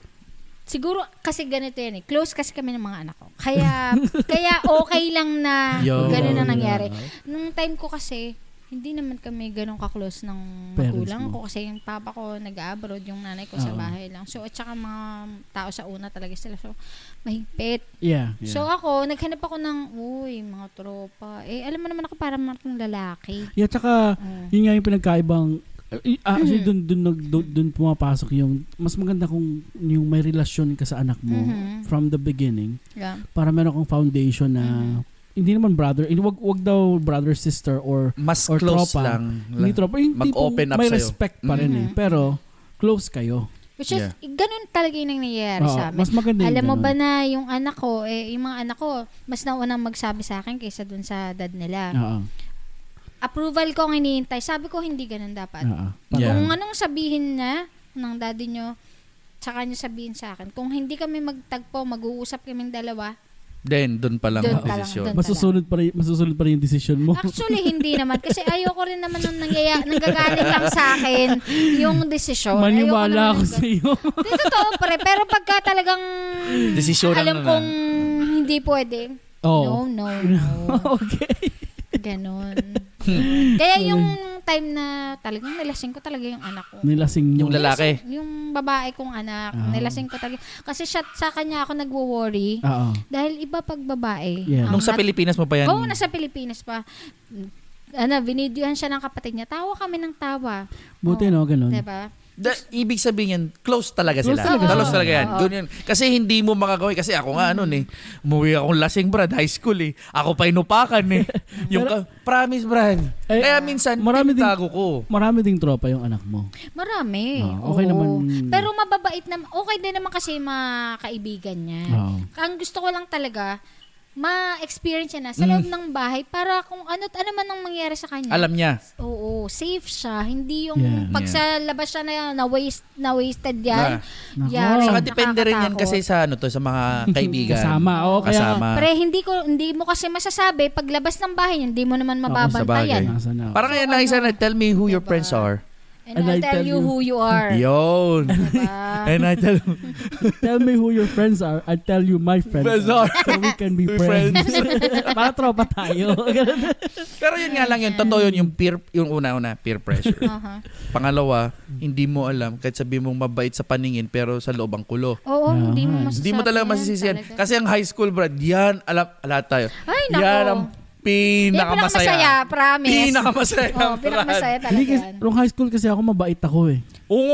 Siguro, kasi ganito yan eh. Close kasi kami ng mga anak ko. Kaya, kaya okay lang na Yo. ganun ang nangyari. Yeah. Nung time ko kasi, hindi naman kami ganun ka-close ng Parents magulang mo. ko. Kasi yung papa ko nag-abroad, yung nanay ko sa Oo. bahay lang. So, at saka mga tao sa una talaga sila. So, mahigpit. Yeah. yeah. So, ako, naghanap ako ng, uy, mga tropa. Eh, alam mo naman ako parang mga lalaki. yeah, tsaka, Mm. yun nga yung pinagkaibang, ah, actually, dun, dun, dun, dun, dun pumapasok yung, mas maganda kung yung may relasyon ka sa anak mo Mhm. from the beginning, Yeah. para meron kang foundation na, Mhm. hindi naman brother, hindi, wag, wag daw brother, sister, or Mas Or close tropa. lang. hindi tropa, yung Mag-open tipong up may sa'yo. respect pa rin eh, Mhm. pero close kayo. Which is, Yeah. ganun talaga yung nangyayari Oo, sa amin. mas maganda yung Alam mo ganun. ba na yung anak ko, eh, yung mga anak ko, mas naunang magsabi sa akin kaysa dun sa dad nila. Oo. Approval ko ang hinihintay. Sabi ko, hindi ganun dapat. Oo. Yeah. Kung anong sabihin na ng daddy nyo, tsaka nyo sabihin sa akin. Kung hindi kami magtagpo, mag-uusap kaming dalawa, Then, dun pa lang Dun ang pa lang, desisyon. dun. Masusunod pa rin, masusunod pa rin yung decision mo. actually, hindi naman. Kasi ayoko rin naman nung nangyaya, nanggagaling lang sa akin yung desisyon. Maniwala ako Ayoko naman sa iyo. ng- Di totoo, pre. Pero pagka talagang Desisyon alam na kong hindi pwede, Oh. no, no, no. Okay. Ganon. Kaya yung time na talagang nilasing ko talaga yung anak ko. Nilasing mo. Yung lalaki. Nilasing- Yung babae kong anak, Ah. nilasing ko talaga. Kasi siya, sa kanya ako nagwo-worry. Oo. Dahil iba pag babae. Yeah. ang Nung sa nat- Pilipinas mo pa yan. Oo, nasa Pilipinas pa. Ano, binidyohan siya ng kapatid niya. Tawa kami ng tawa. Buti Oo. no, ganun. Diba? Da, ibig sabihin yan, close talaga Close sila. talaga Close sila. talaga yan. Oo. Ganyan. Kasi hindi mo makagawin. Kasi ako nga, ano eh, umuwi akong lasing, Brad, high school eh. Ako pa inupakan eh. Yung, ka- promise, Brad. Eh, Kaya minsan, marami din- tinatago ko. Marami ding tropa yung anak mo. Marami. Ah, okay Oo. naman. Pero mababait na, okay din naman kasi mga kaibigan niya. Oo. Ang gusto ko lang talaga, ma-experience niya na sa Mm. loob ng bahay para kung ano ano man ang mangyari sa kanya. Alam niya. Oo, safe siya. Hindi yung Yeah. pag Yeah. sa labas siya na, na waste na wasted yan. Nako. Yari, Saka depende rin yan nakakatakot. kasi sa ano to, sa mga kaibigan. Kasama. Oo, kaya- Kasama. Pre, hindi ko hindi mo kasi masasabi pag labas ng bahay niya, hindi mo naman mababantayan. Nasa na. Parang So, yan lang isa ano? na, tell me who your Diba? friends are. And, And I'll I tell, tell you you. who you are. Yun. Diba? And I tell Tell me who your friends are. I tell you my friends, Friends are. are. So we can be We're friends. Para tropa tayo. Pero yun nga lang yun, totoo yun, yung peer, yung una-una, peer pressure. Aha. Pangalawa, hindi mo alam, kahit sabi mong mabait sa paningin, pero sa loob ang kulo. Oo, Yeah. hindi mo masasabi. Hindi mo talaga yan, masisisihan. talaga. Kasi ang high school, Brad, yan, alam, lahat tayo. Ay, nako. Yan ang Yung pinakamasaya. pinakamasaya, promise. Pinakamasaya. Oh, pinakamasaya talaga Hindi kasi, yan. nung high school kasi ako mabait ako eh.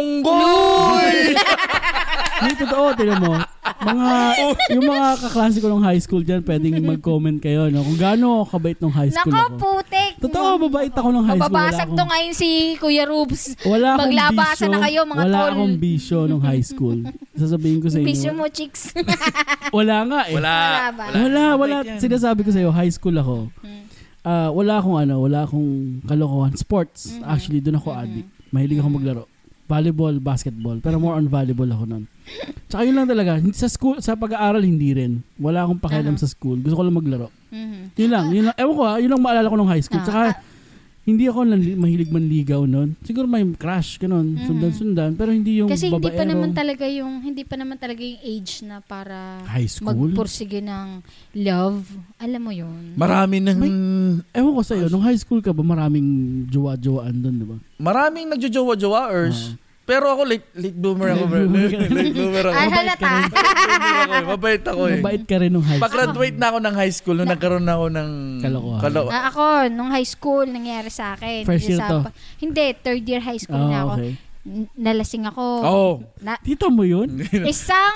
Unggoy! Hindi totoo, tinan mo. Mga, yung mga kaklase ko nung high school dyan, pwedeng mag-comment kayo, no? Kung gaano ako kabait nung high school Nako, ako. putik. Totoo, mabait ako nung high school. Wala Mababasag akong- to ngayon si Kuya Rubes. Wala akong Maglabasan bisyo. na kayo, mga Wala tol. akong bisyo nung high school. Sasabihin ko sa inyo. Bisyo mo, chicks. Wala nga eh. Wala. Wala ba? Wala, wala. Mabait yan. Sinasabi ko sa iyo, high school ako. Hmm. Ah, wala akong ano, wala akong kalokohan. Sports. Mhm. Actually, doon ako Mhm. addict. Mahilig ako maglaro. Volleyball, basketball. Pero more on volleyball ako nun. Tsaka yun lang talaga. Sa school, sa pag-aaral, hindi rin. Wala akong pakialam Aha. sa school. Gusto ko lang maglaro. Mhm. Yun lang. Yun lang. Ewan ko ha, yun lang maalala ko nung high school. Ah, Tsaka, ah. hindi ako nanli- mahilig manligaw nun. Siguro may crush, ganun. Mhm. Sundan-sundan. Pero hindi yung Kasi hindi babaero. pa naman talaga yung hindi pa naman talaga yung age na para High school? magpursige ng love. Alam mo yun. Marami ng... Ewan ko sa'yo, nung high school ka ba maraming jowa-jowaan doon, di ba? Maraming nagjojowa-jowaers. Pero ako, late, late bloomer ako. Late bro. bloomer ka. Late bloomer ako. Ah, Mabait halata. ka rin. Late bloomer ako eh. Mabait ako eh. Mabait ka rin nung high school. Pag-graduate na ako ng high school, nung nagkaroon na ako ng... Kalokohan. Kalo- Ah, ako, nung high school, nangyari sa akin. First year Sa- to? Hindi, third year high school na Ah, ako. okay. N- Nalasing ako. Oo. Na, Tita mo yun? isang,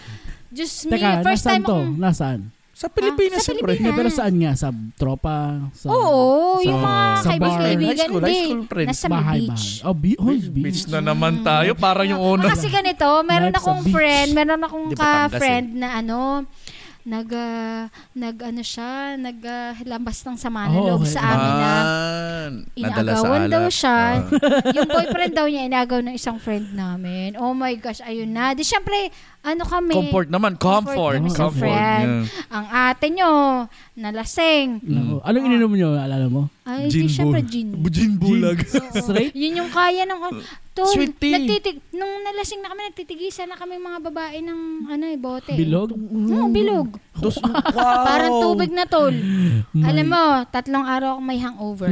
just me, Teka, first nasaan time to? akong, Nasaan? Sa Pilipinas, Ah, sa siyempre. Hindi, pero saan nga? Sa tropa? Sa, oo, sa, yung mga sa bar? kaibigan-kaibigan, High school, high hindi. school friends. Nasa may Bahay, beach. bahay. Oh, bi- oh, beach. Beach na naman tayo. Parang yung una. Ah, kasi ganito, meron Life sa akong beach. friend, meron akong Di Batangas ka-friend na ano, nag, ah, nag ano siya, nag uh, lambas ng sama ng Oh, loob okay. sa amin na Ah, nadala sa inagawan daw alak. siya. Ah. Yung boyfriend daw niya inagaw ng isang friend namin. Oh my gosh, ayun na. Di syempre, ano kami, Comfort naman. Comfort. kami sa Comfort. friend. Yeah. Ang ate nyo, nalasing. Naku. Anong ininom nyo? Alala mo? Ay, di syempre gin. Gin bulag. Oo. Straight? Yun yung kaya ng... Tol, Sweet tea. nagtitig, nung nalasing na kami, nagtitigisan na kami mga babae ng ano eh, bote. Bilog? Oo, bilog. Dos- wow. Parang tubig na tol. My- Alam mo, tatlong araw akong may hangover.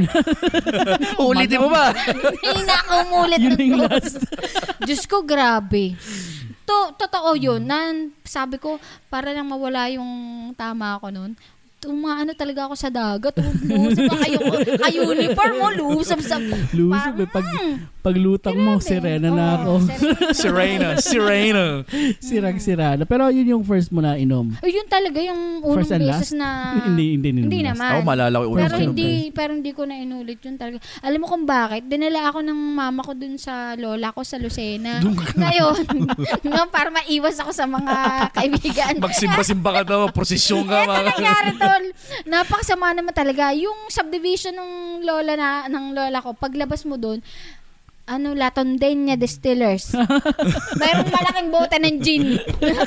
Ulitin mo ba? Hindi na ako umulit. Yun ng yung tol. last. Diyos ko, grabe. To, totoo yun. Nan, sabi ko, para lang mawala yung tama ako nun. Umaano talaga ako sa dagat. Lusog ka kayo. Ka-uniform mo, lusog sa... Lusog eh. Pag, paglutang mo, sirena na ako. Sirena. Sirena. Sirang-sira na. Pero yun yung first mo na inom. Ay, yun talaga yung unang First and beses last? na... hindi, hindi, hindi. Hindi last. naman. Ako malala ko yung una Pero ko nung hindi, pero hindi ko na inulit yun talaga. Alam mo kung bakit? Dinala ako ng mama ko dun sa lola ko sa Lucena. Ngayon, nga para maiwas ako sa mga kaibigan. Magsimba-simba ka daw. Prosesyon ka. Ito mga- nangyari, tol. Napakasama naman talaga. Yung subdivision ng lola na, ng lola ko, paglabas mo dun, ano, Latondenia Distillers. Mayroong malaking bote ng gin.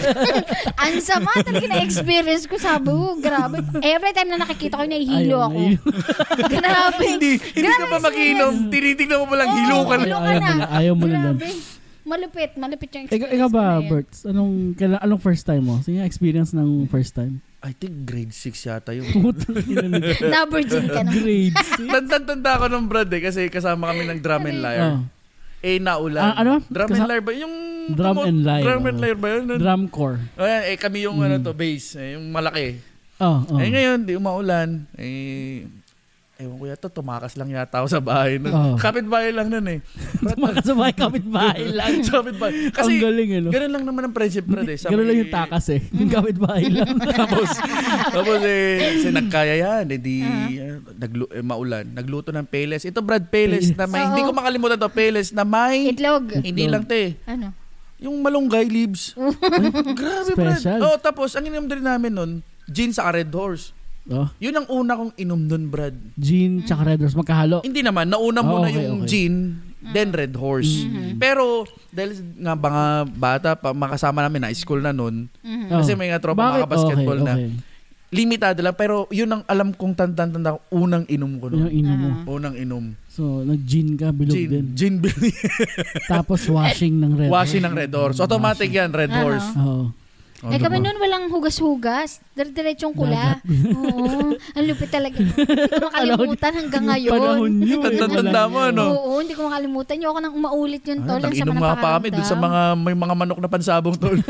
Ang sama talaga na experience ko. Sabi ko, grabe. Every time na nakikita ko, nahihilo Ayaw, ako. ayaw. Grabe. Hindi. Hindi Grabe ka pa mag-inom. Tinitignan mo pa lang. Hilo ka na. hilo ka Ayaw na. mo na, ayaw mo na nun. Grabe. Malupit. Malupit yung Ikaw, experience ikaw ba, ko na yan. Bert? Anong, kailan, anong first time mo? Sige, experience ng first time. I think grade six yata yung... Putang ina nito. Na-virgin ka na. Grade six. Tanda-tanda ko ng Brad eh. Kasi kasama kami ng drum and lyre. Oh. Eh, naulan. Ah, ano? Drum Kasa- and lyre ba? Yung... Drum tumo- and lyre, Drum and oh. lyre ba yun? Drum corps. O yan, eh kami yung Mm. ano to, bass. Eh, yung malaki. Oh, oh. Eh ngayon, di umaulan. Eh, ewan ko yata, tumakas lang yata ako sa bahay nun. Oh. Kapit-bahay lang nun eh. Makasabay kapit-bahay lang. Kapit-bahay. Kasi, ang galing eh, no? ganun lang naman ang friendship, Brad eh. Sa Ganun lang may- yung takas eh. Yung kapit-bahay lang. tapos, tapos eh, kasi nagkaya yan, edi uh, naglu- eh, maulan. Nagluto ng peles. Ito, Brad, peles na may, Oo. hindi ko makalimutan to, peles na may, Itlog. hindi lang te, Ano? yung malunggay leaves. Grabe, Brad. Special. Oh, tapos, ang inom din namin nun, gin sa Red Horse. Oh, Yun ang una kong inom nun, Brad. gin tsaka Red Horse, magkahalo. Hindi naman, nauna Oh, muna okay, yung okay. gin, then Red Horse. Pero, dahil nga mga bata, pa, makasama namin na school na nun, Mhm. kasi Oh. may nga tropa Bakit? mga basketball Okay, na, okay. limitado lang, pero yun ang alam kong tanda-tanda ko, unang inom ko Yung nun. inom mo. Unang inom. So, nag-gin ka, bilog Gin. din. Gin bilog. Tapos washing ng Red Washing ng Red Horse. Automatic yan, Red Aha. Horse. Oo. Oh, Eh kami diba? noon walang hugas-hugas. Dire-diretsong kula. Oo. Ang lupit talaga. Hindi ko makalimutan hanggang ngayon. Panahon yun. eh. Tanda-tanda mo, ano? Oo, hindi ko makalimutan. Yung ako nang maulit yun, tol. Ah, Ang sama nag-inom ng nga pa kami dun sa mga, may mga manok na pansabong tol.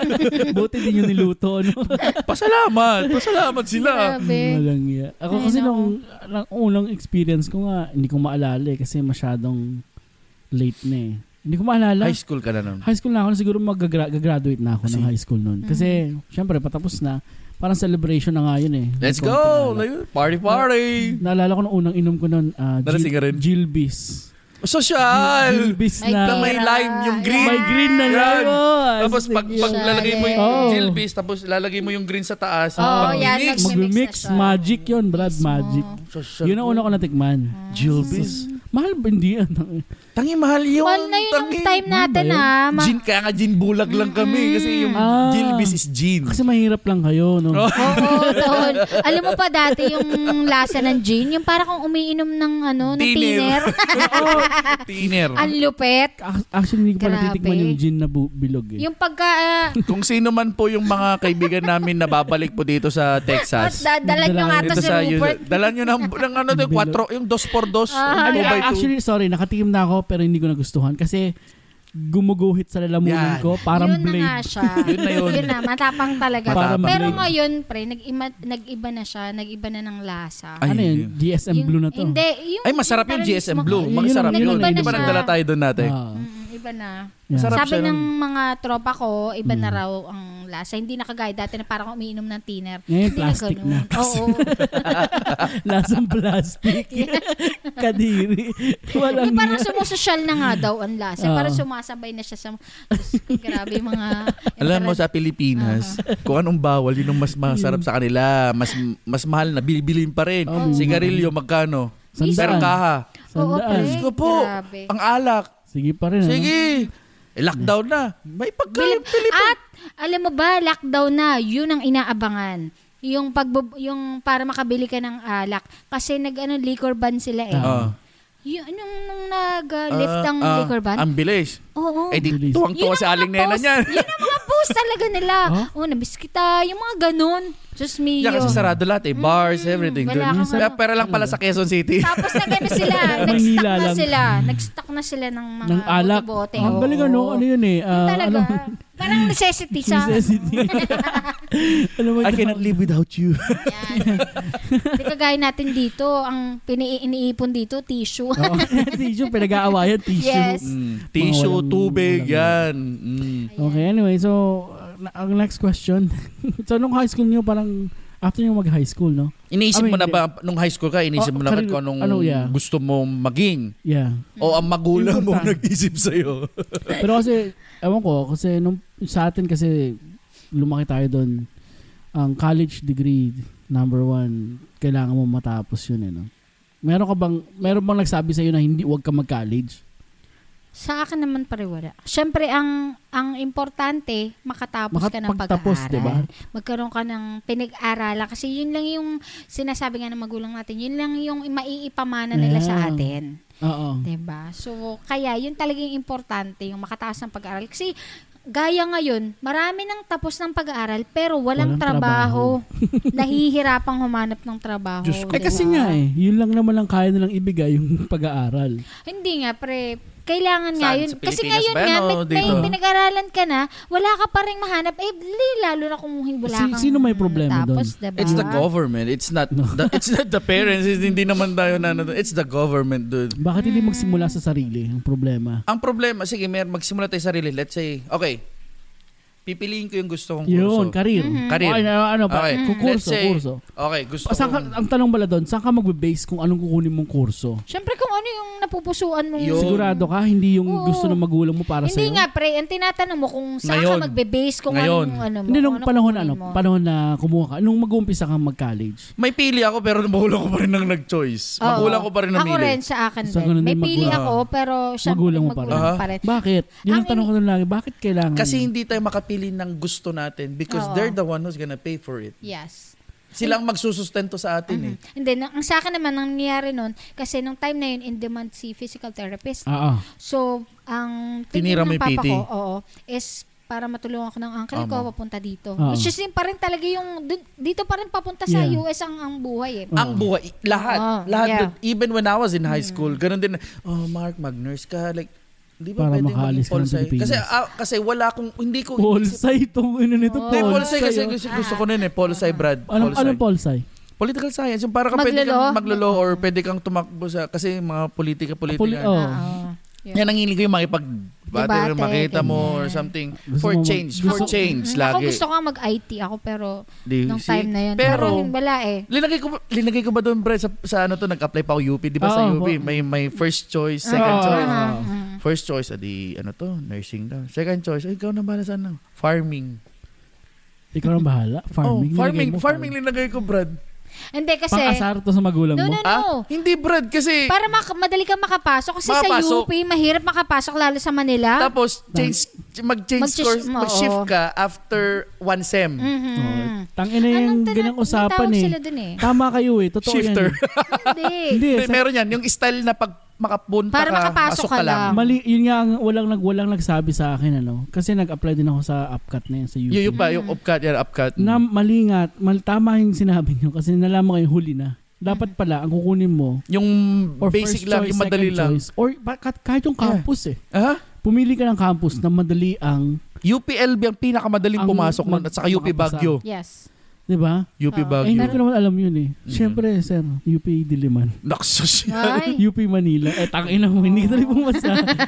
Buti din yung niluto, no? Pasalamat. Pasalamat sila. Grabe. Walang iya. Ako Ay, kasi nako. nung, nung unang experience ko nga, hindi ko maalala eh, kasi masyadong late na eh. Hindi ko maalala. High school ka na nun. High school na ako, siguro mag-graduate na ako ng Kasi- high school noon. Kasi, syempre, patapos na. Parang celebration na nga yun eh. Let's May go! konting alak. Like, Party, party! Naalala ko nung unang inom ko noon, uh, Nalasing ka rin? Gilbis. Social! Gilbis Ay, na. Na may Tira. lime, yung green. May green na Yan. lang. Oh, Tapos pag, sige. pag lalagay mo yung Oh. Gilbis, tapos lalagay mo yung green sa taas. Oo, pag yan, mix, nag- Mag-mix, na siya. magic yun, Brad, Mismo. magic. social. Yun ang una ko natikman. Gilbis. Mahal ba hindi yan? Tangi, mahal yun. Mahal na yun yung Tangi. time natin Mahal ba ah. Ma- Gin, kaya nga gin bulag lang kami. Kasi yung Ah. Gilbis is gin. Kasi mahirap lang kayo, no? Oh. Oo, tol. Alam mo pa dati yung lasa ng gin, yung para kung umiinom ng ano, ng tiner. Tiner. Ang lupet. Ac- Actually, hindi ko pa Grabe. natitikman yung gin na bu- bilog eh. Yung pagka ah, Kung sino man po yung mga kaibigan namin na babalik po dito sa at Texas. dadalan nyo nga to Ito si sa Rupert. Dala nyo ng, ng ano, yung quattro, yung dos por dos. Ah, ano Ano, by two. actually, sorry, nakatikim na ako pero hindi ko nagustuhan kasi gumuguhit sa lalamunan Yan. ko. Parang yun na nga blade. siya. Yun na yun. na, matapang talaga. Matapang. Pero Blade. ngayon, pre, nag-iba, nag-iba na siya. Nag-iba na ng lasa. Ay, Ano yun? G S M Yung- Blue na to. Hindi. Yung, Ay, masarap yung G S M Blue. Yun Masarap lang, yun. yun lang, Hindi yun ba lang. nagdala tayo doon natin? Ah. Mm, iba na. Yeah. Masarap Sabi siya ng nun. mga tropa ko, iba Hmm. na raw ang lasa. Hindi na kagaya dati na parang umiinom ng tiner. Ngayon, Hindi plastic ganun. na. Oo. Lasang plastic. Kadiri. Walang Yung parang niya. sumusosyal na nga daw ang lasa. Oo. Parang sumasabay na siya sa... Diyos ko, grabe yung mga... Alam mo sa Pilipinas, kung anong bawal, yun ang mas masarap sa kanila. Mas mas mahal na, bilibilin pa rin. Oh, Sigarilyo, magkano? Sandaan. Per kaha. Oo, Sandaan. pre. Diyos ko po, Grabe. ang alak. Sige pa rin. ano? Sige. Eh, lockdown na. May pagkain. Bilib- At alam mo ba, lockdown na, yun ang inaabangan. Yung pag yung para makabili ka ng alak kasi nag ano liquor ban sila eh. Ah. Yung nung, nung nag-lift Ah, ang ah, liquor ban. Ang bilis. Oo. Eh, di, Bilis. tuwang-tuwa Yun si ang Aling mga Nena post- niyan. Yun ang mga post talaga nila. Huh? Oh, nabis kita. Yung mga ganun. Diyos mio. Yan kasi sarado lahat eh. Bars, everything. wala Dun. kang Pero, ano. pero lang pala sa Quezon City. Tapos nag ano sila, nag-stock Manila na lang. sila. Nag-stock na sila ng mga Ng alak. bote-bote. Ang Oo. galing ano, ano yun eh. Yun ah, talaga. ano, Parang necessity sa... necessity. ano ba I cannot live without you. Yan. Hindi kagaya natin dito, ang pini- iniipon dito, tissue. Oo, tissue, pinag-aawayan, tissue. Yes. Mm. Tissue, walang- tubig, walang- yan. Mm. Okay, anyway, so, uh, ang next question. So, nung high school niyo, parang, after niyo mag-high school, no? Iniisip I mean, mo na ba, nung high school ka, iniisip Oh, mo na ba karin- kung anong ano, yeah. gusto mong maging? Yeah. O ang magulang mo Importante. nag-isip sa'yo? Pero kasi, ewan ko, kasi nung, sa atin kasi, lumaki tayo doon, ang college degree, number one, kailangan mo matapos yun, eh, no? Meron ka bang, meron bang nagsabi sa'yo na hindi, wag ka mag-college? Sa akin naman pare wala. Siyempre, ang ang importante, makatapos ka ng Makapagtapos, pag-aaral. diba? Magkaroon ka ng pinag-aralan. Kasi yun lang yung sinasabi nga ng magulang natin, yun lang yung maiipamana nila sa Yeah. atin. Oo. Diba? So, kaya yun talaga yung importante, yung makataas ng pag-aaral. Kasi, gaya ngayon, marami nang tapos ng pag-aaral, pero walang, Walang trabaho. Nahihirapang humanap ng trabaho. Diyos ko. Eh kasi diba? nga eh, yun lang naman lang kaya nilang ibigay yung pag-aaral. Hindi nga, pre. kailangan nga Saan? yun. Sa Kasi Pilipinas ngayon ba yan nga, o may, may dito? pinag-aralan ka na, wala ka pa rin mahanap. Eh, li- lalo na kung wala Si- kang sino may problema tapos, doon? diba? It's the government. It's not the, it's not the parents. It's, hindi naman tayo na ano. It's the government, dude. Bakit hindi magsimula sa sarili? Ang problema. Ang problema, sige, mer magsimula tayo sa sarili. Let's say, okay, pipiliin ko yung gusto kong Yun, kurso. karir. Mhm. Karir. Okay, ano, ano pa? Okay. Ku- Let's Kurso, say, kurso. Okay, gusto Ah, saan ka, kong... ang tanong pala doon, saan ka magbe-base kung anong kukunin mong kurso? Siyempre kung ano yung napupusuan mo. Yun. Sigurado ka, hindi yung Oo. gusto ng magulang mo para Hindi sa'yo? nga, pre. Ang tinatanong mo kung saan Ngayon. ka magbe-base, kung Ngayon. anong ano mo. Hindi, kung nung anong panahon na, kukunin ano, mo. panahon na kumuha ka, nung mag-uumpisa kang mag-college. May pili ako pero magulang ko pa rin ang nag-choice. Oo. Magulang ko pa rin Ako namili. rin sa akin Sa din. ganun May din, pili magulang. ako, pero siya Magulang mo magulang pa rin. pa rin. Bakit? Yun ang Ang tanong ko doon lagi, bakit kailangan? Kasi hindi tayo makapili ng gusto natin because Oo. they're the one who's gonna pay for it. Yes. Silang magsusustento sa atin eh. Mhm. Hindi, na- ang sa akin naman, ang nangyayari nun, kasi nung time na yun, in demand si physical therapist. Ah, ah. So, ang Tinira mo thinking ng yung papa P T. ko, oo, is para matulungan ako ng uncle ko, Tama. papunta dito. Oo. Which is yun pa rin talaga yung, dun- dito pa rin papunta sa Yeah. U S ang, ang buhay eh. Oo. Ang buhay, lahat. Oo, lahat. yeah. dun- even when I was in high school, ganun din. Oh, Mark, mag-nurse ka. Like, di ba Para pwede makaalis maging ka ng Polsai? Pilipinas. Kasi, ah, kasi wala akong, hindi ko Polsai, itong ino nito, Oo. Hindi, Polsai. Polsai kasi oh. gusto, gusto ko nun eh. Polsai, Brad. Anong, Polsai. anong Polsai? Political science. Yung para ka pwede Maglolo? kang maglolo or pwede kang tumakbo sa, kasi mga politika-politika. Poli- oh. Oo. Yeah. Yan ang hilig ko yung makipag Debate, makita mo ganyan. or something. Gusto For mo mag- change. gusto- For change. Mm, Lagi. Ako gusto ko nga mag-I T ako, pero Di- nung see? time na yun. Pero, wala eh. linagay ko, ba- linagay ko ba doon, Brad, sa, sa ano to, nag-apply pa ako U P. Di ba sa Oo, U P, po. may, may first choice, second Oo. choice. Ah. Mhm. First choice, adi, ano to, nursing daw. Second choice, ay, ikaw na bahala saan lang. Farming. Ikaw ang bahala? Farming? Oh, farming, Nilagay mo, farming linagay ko, Brad. Hindi kasi, Pang-asar to sa magulang no, mo? no, no. Ah, hindi, Brad, kasi Para mak- madali kang makapasok. Kasi Makapasok. sa U P, mahirap makapasok lalo sa Manila. tapos change, mag-change Mag-shift- course, oo. mag-shift ka after one sem. Mhm. Oh, tangina yung Anong ganang tana- usapan may tawag eh. sila dun eh. Tama kayo eh. Totoo Shifter. yan. Hindi. Hindi. Hindi, sa- meron yan. Yung style na pag makapunta Para ka, makapasok pasok ka lang. Mali, yun nga ang walang, nag, walang nagsabi sa akin ano. Kasi nag-apply din ako sa UPCAT na yun sa U P. Yung, yung ba, yung upcut, yan, upcut. Na mali nga, mal, tama yung sinabi niyo kasi nalaman ko yung huli na. Dapat pala, ang kukunin mo, Yung or basic first lang, choice, yung madali second lang. choice, or ba- kahit, kahit yung Yeah. campus eh. Ah? Pumili ka ng campus na madali ang, U P L B ang pinakamadaling Ang pumasok nun mag- at saka U P makapasa. Baguio. Yes. di ba? U P Oo. Eh, Baguio. hindi ko naman alam yun eh. Mm. Siyempre, sir, U P Diliman. Naksos yan. Ay, U P Manila. Eh, tangina mo, hindi ko tuloy pumasa.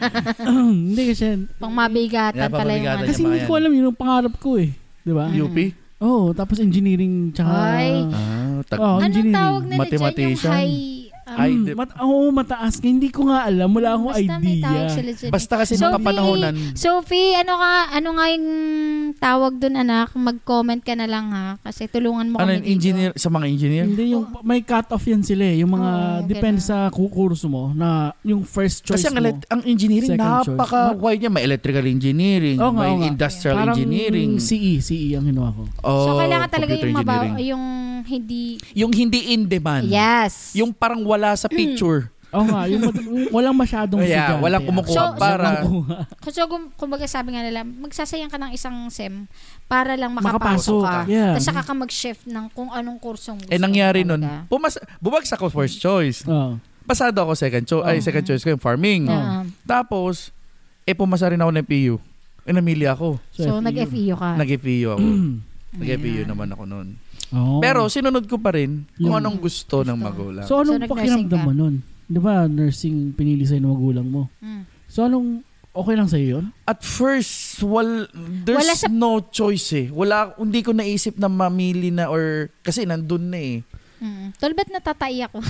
Hindi kasi, pang mabigatan Yeah, pala yung pamabigatan ano. kasi mga hindi yan. ko alam yun ang pangarap ko eh. Di ba? U P? Oo, oh, tapos engineering tsaka... Ay. Ah, tag- Oh, Anong engineering. tawag nila dyan? Yung Mathematician. high... um, Ay, Mm, di- mat- oo, mataas. Hindi ko nga alam. Wala akong basta may idea. tawag sila dyan. Basta kasi Sophie, nakapanahonan. Sophie, ano ka, ano nga yung tawag dun, anak? Mag-comment ka na lang ha. Kasi tulungan mo Ano kami yung engineer, sa mga engineer? Hindi, yung, may cut-off yan sila eh. Yung mga, Oo, depende ganun. sa ku- kurso mo, na yung first choice Kasi ang, mo. elect- ang engineering, Second choice. napaka-wide niya. May electrical engineering, Oo nga, may oo nga. industrial Parang engineering. C E, C E ang hinuha ko. Oh, So, kailangan talaga computer yung mabaw, engineering. yung hindi... Yung hindi in demand. Yes. Yung parang wala sa picture. Oo nga, yung mad- walang masyadong Yeah, estudyante. walang kumukuha So- para... Kasi kung, kumbaga sabi nga nila, magsasayang ka ng isang sem para lang makapasok Makapasok. ka. Yeah. Tapos saka ka mag-shift ng kung anong kursong gusto Eh, nangyari mo nun, talaga. pumas- bumagsak ako first choice. Oo. Pasado ako second choice. Ay, Oh. second choice ko yung farming. Yeah. Tapos, eh, pumasa rin ako ng P U. Eh, namili ako. So, nag-F E U ka. Nag-F E U ako. Nag-F E U naman ako noon. Oo. Pero, sinunod ko pa rin kung Yung- anong gusto ng magulang. So, anong So, nag-nursing pakiramdam ka? mo nun? Di ba, nursing pinili sa'yo ng magulang mo? Mm. So, anong okay lang sa'yo yun? At first, wal, there's Wala sa- no choice eh. Wala, hindi ko naisip na mamili na or, kasi nandun na eh. Mm. Tol, ba't natatai ako?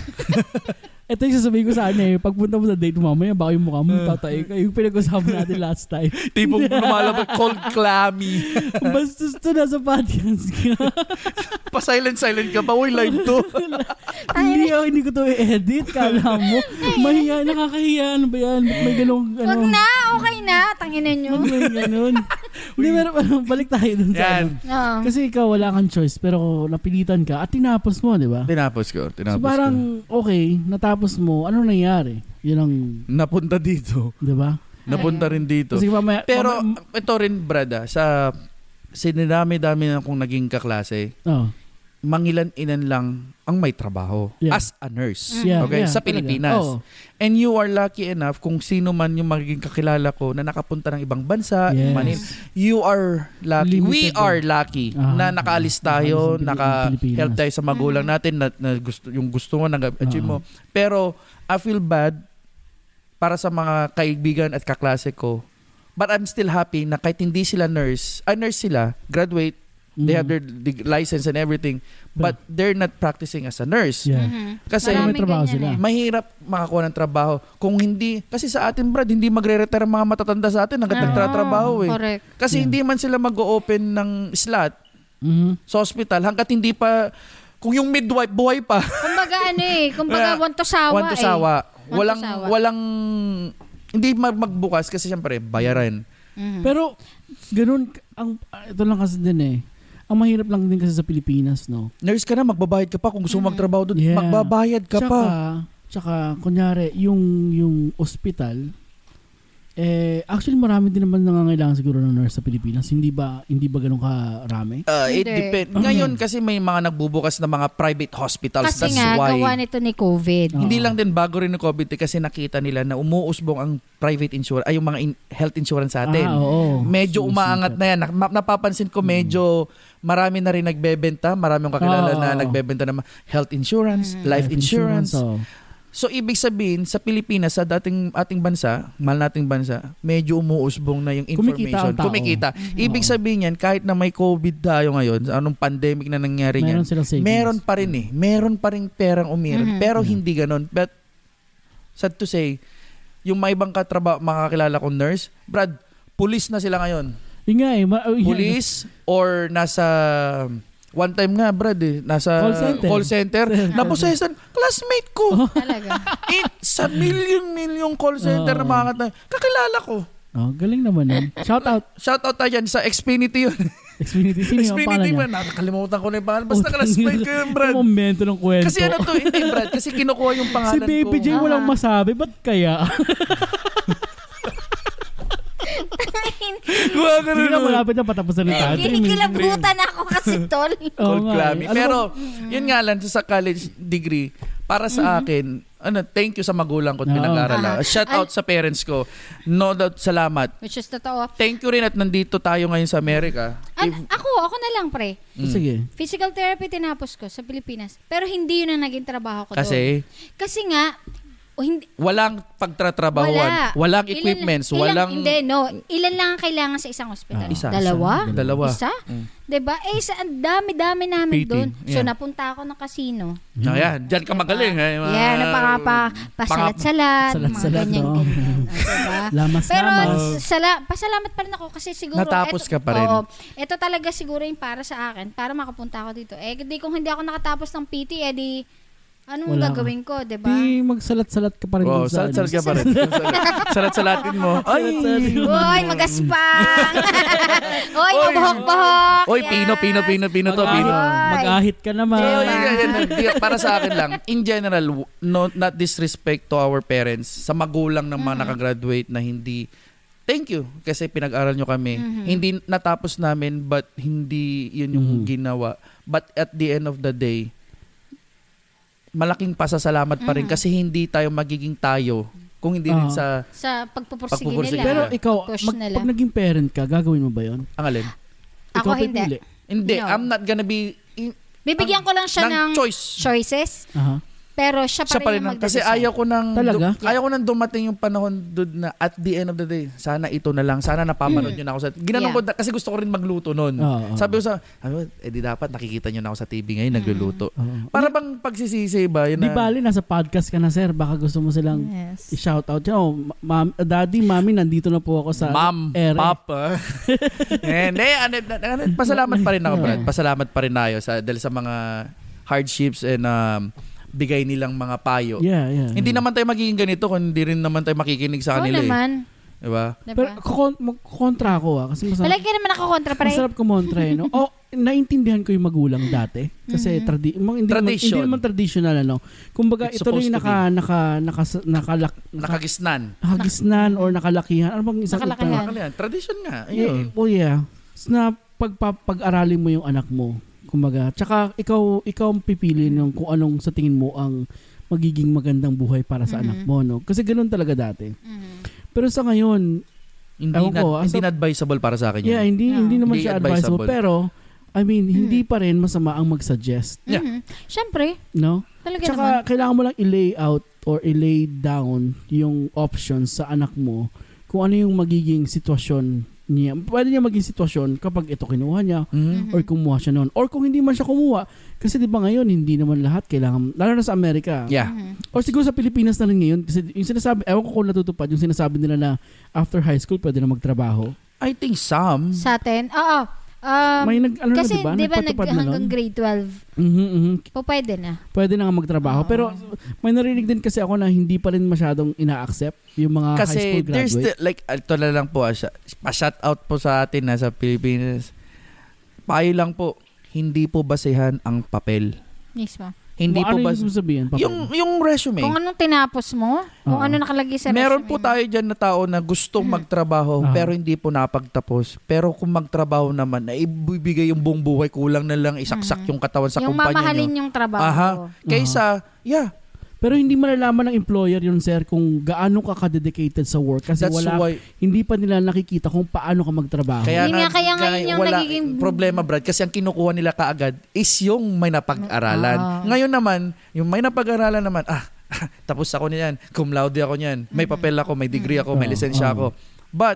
Ito yung sasabihin ko sa kanya eh. Pagpunta mo sa date mo mamaya, baka yung mukha mo tatay ka. Yung pinag-usapan natin last time. Tipong lumalabas, cold clammy. Basta to nasa podcast ka. Pa-silent-silent ka pa. Uy, live to. hindi, ako, hindi ko to i-edit. Kala mo. Mahiya, nakakahiya. Ano ba yan? Ba't may ganong, ano? Wag na, okay na. Tanginan nyo. Ba't may ganon? Hindi, pero ano, balik tayo dun sa Yan. ano. Oo. Kasi ikaw, wala kang choice. Pero napilitan ka at tinapos mo, di ba? Tinapos ko. Tinapos So parang, okay, natapos mo. Ano nangyari? Yun ang, ko. Napunta dito. di ba? Napunta rin dito. Kasi mamaya, Pero, mamaya- ito rin, brada, sa sinidami-dami na kong naging kaklase, oh. mangilan-inan lang ang may trabaho Yeah. as a nurse. Yeah, okay? yeah, Sa talaga. Pilipinas. Oo. And you are lucky enough kung sino man yung magiging kakilala ko na nakapunta ng ibang bansa, Yes. manin, you are lucky. We Limited are eh. lucky Ah, na nakaalis tayo, nakaalis ng naka-help Pilipinas. tayo sa magulang natin na, na gusto, yung gusto mo, nag-achieve Ah. mo. Pero I feel bad para sa mga kaibigan at kaklase ko. But I'm still happy na kahit hindi sila nurse, ah, nurse sila, graduate, they have their dig- license and everything, but they're not practicing as a nurse. Yeah. Mhm. Kasi may Maraming trabaho ganyan sila. eh. mahirap makakuha ng trabaho. Kung hindi, kasi sa atin, Brad, hindi magre-retire ang mga matatanda sa atin hanggat Oo, nagtatrabaho eh. Correct. Kasi Yeah. hindi man sila mag-open ng slot Mhm. sa hospital hanggat hindi pa, kung yung midwife buhay pa, Kumbaga ano eh, kumbaga Kaya, want to sawa want to sawa. eh. Walang, Want to sawa. walang, hindi mag- magbukas kasi syempre, bayaran. Mhm. Pero, ganun, ang, ah, ito lang kasi din eh. Ang mahirap lang din kasi sa Pilipinas, no? Nurse ka na, magbabayad ka pa. Kung gusto mo magtrabaho doon, Yeah. magbabayad ka tsaka, pa. Tsaka, kunyari, yung, yung ospital, eh, actually marami din naman nangangailangan siguro ng nurse sa Pilipinas. Hindi ba, hindi ba ganun karami? Uh, it Hindi. depends. Ngayon kasi may mga nagbubukas na mga private hospitals. Kasi That's nga, why. gawa nito ni COVID. Oo. Hindi lang din bago rin ng COVID eh, kasi nakita nila na umuusbong ang private insurance, ay yung mga in- health insurance sa atin. Ah, oo. Medyo Sumisikat. umaangat na yan. Nak- napapansin ko medyo marami na rin nagbebenta. Marami yung kakilala Oo. na nagbebenta ng health insurance, life insurance. oo. So, ibig sabihin, sa Pilipinas, sa dating ating bansa, mahal nating bansa, medyo umuusbong na yung Kumikita information. ang tao. Kumikita. Ibig sabihin yan, kahit na may COVID tayo ngayon, sa anong pandemic na nangyari Meron niyan, silang savings. meron pa rin eh. Meron pa rin perang umiron. Mhm. Pero hindi ganon. But, sad to say, yung may ibang katrabaho, makakilala kong nurse, Brad, pulis na sila ngayon. Yun nga eh. Ma- oh, yun. Pulis or nasa... One time nga, Brad, eh, nasa Call center. call center, naposesan, classmate ko. Talaga. Eh, sa million-million call center na Oo. mga kata- kakilala ko. Oh, galing naman yun. Shout out. Shout out tayo dyan sa Xfinity yun. Xfinity. Sino yung Xfinity pangalan ba? niya? Nakakalimutan ko na yung pangalan. Basta classmate ko yun, Brad. Yung momento ng kwento. Kasi ano to, hindi, Brad. Kasi kinukuha yung si pangalan Baby ko. J walang Aha. masabi. Ba't kaya? Huwag ka Hindi rin, na no? malapit na patapusan ng tayo. Kinikilabutan ako kasi tol. Cold clammy. Ano Pero, ba- yun nga lang, sa college degree, para sa akin, ano, thank you sa magulang ko at Oo. pinag-aaralan. Ah. Shout out sa parents ko. No doubt, salamat. Which is totoo. Thank you rin at nandito tayo ngayon sa Amerika. An- If- ako, ako na lang pre. Mm. Sige. Physical therapy tinapos ko sa Pilipinas. Pero hindi yun ang naging trabaho ko doon. Kasi, Kasi nga, o hindi, walang pagtatrabahuan, wala. walang Ilan- equipments, ilan- walang... Hindi, no. Ilan lang ang kailangan sa isang ospital? Ah. Isa. Dalawa? Dalawa. Isa? Mm. Diba? Eh, sa, ang dami-dami P namin T, doon. So, yeah. napunta ako ng casino. Ayan, dyan ka magaling. Eh. Mga- Yeah, napakapa, pasalat-salat, mga Salat-salat, ganyan, no? ganyan. O, diba? Lamas Pero lamas. sala, pasalamat pa rin ako kasi siguro Natapos ka pa rin. Oo, ito talaga siguro yung para sa akin para makapunta ako dito. Eh di kung hindi ako nakatapos ng P T, eh di anong Wala ka. gagawin ko, 'di ba? Di magsalat-salat ka pa rin. Oh, dun sa salat-salat ano. ka pa rin. Salat-salatin mo. Ay! Salat-salatin mo. Hoy, magaspang. Hoy, mabuhok-buhok. Oy, Yan. Pino, Pino, Pino, Pino to, Mag-ahit, Pino. mag-ahit ka naman. So, Diba? yun, yun, yun. Di- para sa akin lang, in general, no, not disrespect to our parents, sa magulang ng mga nakagraduate na hindi, thank you, kasi pinag-aral nyo kami. Mhm. Hindi natapos namin, but hindi yun yung Mhm. ginawa. But at the end of the day, malaking pasasalamat pa rin Mhm. kasi hindi tayo magiging tayo kung hindi rin Ah. sa Sa pagpupursige Pagpupursige nila. Pero ikaw, push mag, nila. pag naging parent ka, gagawin mo ba yun? ang alin. Ako Ikaw hindi. pipili. Hindi, No. I'm not gonna be in, Bibigyan ko lang siya ng ng choice. choices, Aha. pero siya pa Siya pa rin rin yung ang, kasi magde-decide. ayaw ko nang Talaga? du- ayaw ko nang dumating yung panahon doon na at the end of the day sana ito na lang, sana napapanood niyo na ako sa ginanong Yeah. ko da- kasi gusto ko rin magluto noon. Oo, oo. Sabi ko sa ano, eh di dapat nakikita niyo na ako sa T V ngayon nagluluto. Oo. Para bang pagsisisi ba yun Di na, bali, nasa podcast ka na, sir. Baka gusto mo silang Yes. i-shout out. Oh, ma'am, daddy, mami, nandito na po ako sa Ma'am, ere. Papa. Hindi, ano, ano, pasalamat pa rin ako, Brad. Pasalamat pa rin tayo sa dahil sa mga hardships and um, bigay nilang mga payo. Yeah, yeah. Hindi yeah. naman tayo magiging ganito kung hindi rin naman tayo makikinig sa Oo kanila. naman. Eh. Diba? Diba? Pero kukon- kontra ako ah. Kasi masarap, Palagi ka naman nakakontra pa rin. masarap kumontra eh. No? Oh, naintindihan ko yung magulang dati. Kasi Mhm. tradi- mga- hindi, naman, Tradition. hindi naman traditional. Ano? Kumbaga, It's ito na supposed yung to naka, naka, naka, nakalak, naka, Nakagisnan. nakagisnan or nakalakihan. Ano bang isang Nakalakihan. Nakakalian. Tradition nga. Yeah, Ayun. oh yeah. So, na pagpa- pag-aralin mo yung anak mo, Kumbaga, tsaka ikaw ikaw ang pipili ng kung anong sa tingin mo ang magiging magandang buhay para sa Mhm. anak mo, no? Kasi ganoon talaga dati. Mhm. Pero sa ngayon, Hindi Ewan na, ko, ah, hindi so- na advisable para sa akin yun. yeah, hindi Yeah. hindi naman Hindi siya advisable, advisable. pero I mean, hindi Mhm. pa rin masama ang mag-suggest, Yeah. Mhm. Siyempre, no? talaga Tsaka naman. kailangan mo lang i-lay out or i-lay down yung options sa anak mo kung ano yung magiging sitwasyon niya. Pwede niya maging sitwasyon kapag ito kinuha niya Mhm. or kumuha siya noon. Or kung hindi man siya kumuha, kasi di ba ngayon, hindi naman lahat kailangan, lalo na sa Amerika. Yeah. Mhm. Or siguro sa Pilipinas na rin ngayon, kasi yung sinasabi, ewan ko kung natutupad, yung sinasabi nila na after high school, pwede na magtrabaho. I think some. Sa atin, oo. Um, May nag, ano kasi na, di ba? di ba nag, Nagpatupad na hanggang nun. grade twelve, Mhm, mhm. po pwede na. Pwede na nga magtrabaho. Oo. Pero may narinig din kasi ako na hindi pa rin masyadong ina-accept yung mga high Kasi school there's graduate. the, like, ito na lang po, ah, siya- pa-shout out po sa atin na sa Pilipinas. Payo lang po, hindi po basehan ang papel. Mismo. Hindi ano po yung bas ibig sabihin? Papel? yung yung resume. Kung anong tinapos mo, kung Oo. ano nakalagay sa Meron resume po mo. tayo dyan na tao na gustong Mhm. magtrabaho Ah. pero hindi po napagtapos. Pero kung magtrabaho naman, na ibibigay yung buong buhay, kulang na lang isaksak Mhm. yung katawan sa yung kumpanya mamahalin nyo. yung trabaho. Aha. Kaysa, yeah, Pero hindi malalaman ng employer yun, sir, kung gaano ka ka-dedicated sa work. Kasi that's wala, why. hindi pa nila nakikita kung paano ka magtrabaho. Kaya Hindi nga, nga, kaya ngayon yung wala nagiging- problema, Brad, kasi ang kinukuha nila kaagad is yung may napag-aralan. Ah. Ngayon naman, yung may napag-aralan naman, ah, tapos ako niyan, cum laude ako niyan, may papel ako, may degree ako, may Oo, lisensya oo. ako. But,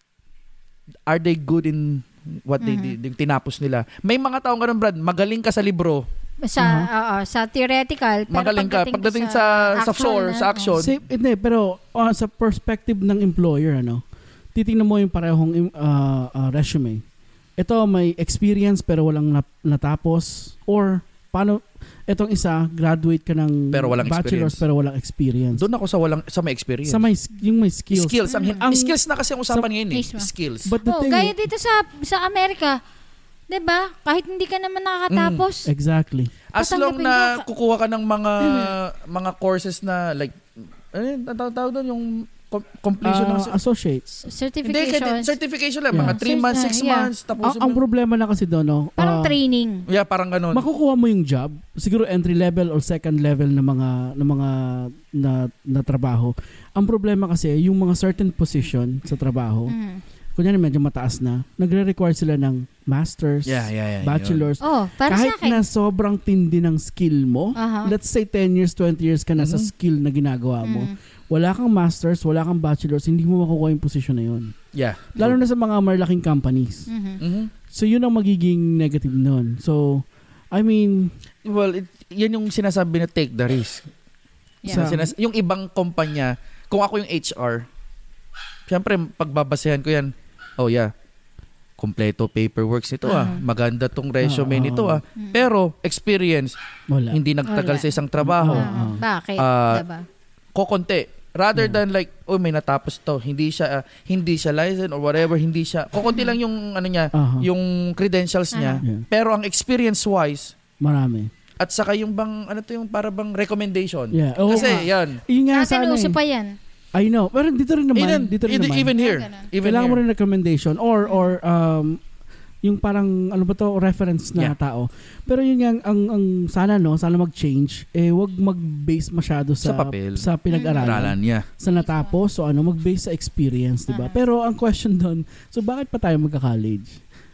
are they good in what they Mhm. did, yung tinapos nila? May mga taong ganun, Brad, magaling ka sa libro, Sa, oo, sa theoretical. Pero magaling ka. Pagdating sa, sa actual floor, na- sa action, Kasi, hindi, pero uh, sa perspective ng employer, ano, titingnan mo yung parehong uh, uh, resume. Ito may experience pero walang nap- natapos, or paano etong isa graduate ka ng Pero walang bachelor's experience. pero walang experience. doon ako sa walang sa may experience. Sa may yung may skills. skills. Ang, Mm. Ang- skills na kasi ang usapan ngayon eh. Mismo. Skills. But the Oh, thing gaya is- dito sa sa Amerika, 'di ba? Kahit hindi ka naman nakakatapos. exactly. As long tatanggapin na ka- kukuha ka ng mga mga courses na like ano yun, tawag tawag doon yung com- completion ng Uh, associates. hindi, certification. kahit certification lang, Yeah. mga three months, six Yeah. months, tapos Ang, ang problema na kasi doon, no, Parang uh, training. yeah, parang ganun. makukuha mo yung job, siguro entry level or second level na mga na mga na, na trabaho. Ang problema kasi yung mga certain position sa trabaho, Mm. kunyari medyo mataas na, nagre-require sila ng masters, yeah, yeah, yeah. bachelor's. Oh, para Kahit sa akin. na sobrang tindi ng skill mo, Aha. let's say ten years, twenty years ka na sa Mhm. skill na ginagawa mo, Mm. wala kang masters, wala kang bachelor's, hindi mo makukuha yung position na yun. Yeah. Lalo na sa mga malaking companies. Mhm. Mhm. So yun ang magiging negative nun. So, I mean, Well, it, yan yung sinasabi na take the risk. Yeah. Sa- Sinas- yung ibang kumpanya, kung ako yung H R, syempre, pagbabasehan ko yan, oh yeah, kompleto paperworks nito ah. Mhm. Maganda tong resume Ah, ah, nito ah. ah. Mm. Pero, experience, wala. hindi nagtagal Wala. sa isang trabaho. Oo. Ah, bakit? Ah, diba? Kokonti. Rather Yeah. than like, oh may natapos to, hindi siya, ah, hindi siya licensed or whatever, hindi siya, kokonti lang yung, ano niya, Aha. yung credentials niya. Yeah. Pero ang experience-wise, Marami. at saka yung bang, ano to yung para bang recommendation. Yeah. Oo Kasi nga. yan. Yun nga Sa atin sana uso eh. pa yan. I know. Pero dito rin naman. Even, dito rin even, naman. even here. Ah, ganun. Even Kailangan here. mo rin recommendation or or um yung parang ano ba to reference na Yeah. tao. Pero yun nga ang, ang sana no, sana mag-change eh wag mag-base masyado sa Sa papel. sa pinag-aralan. Aralan niya. Sa natapos so ano mag-base sa experience, 'di ba? Aha. Pero ang question doon, so bakit pa tayo magka-college?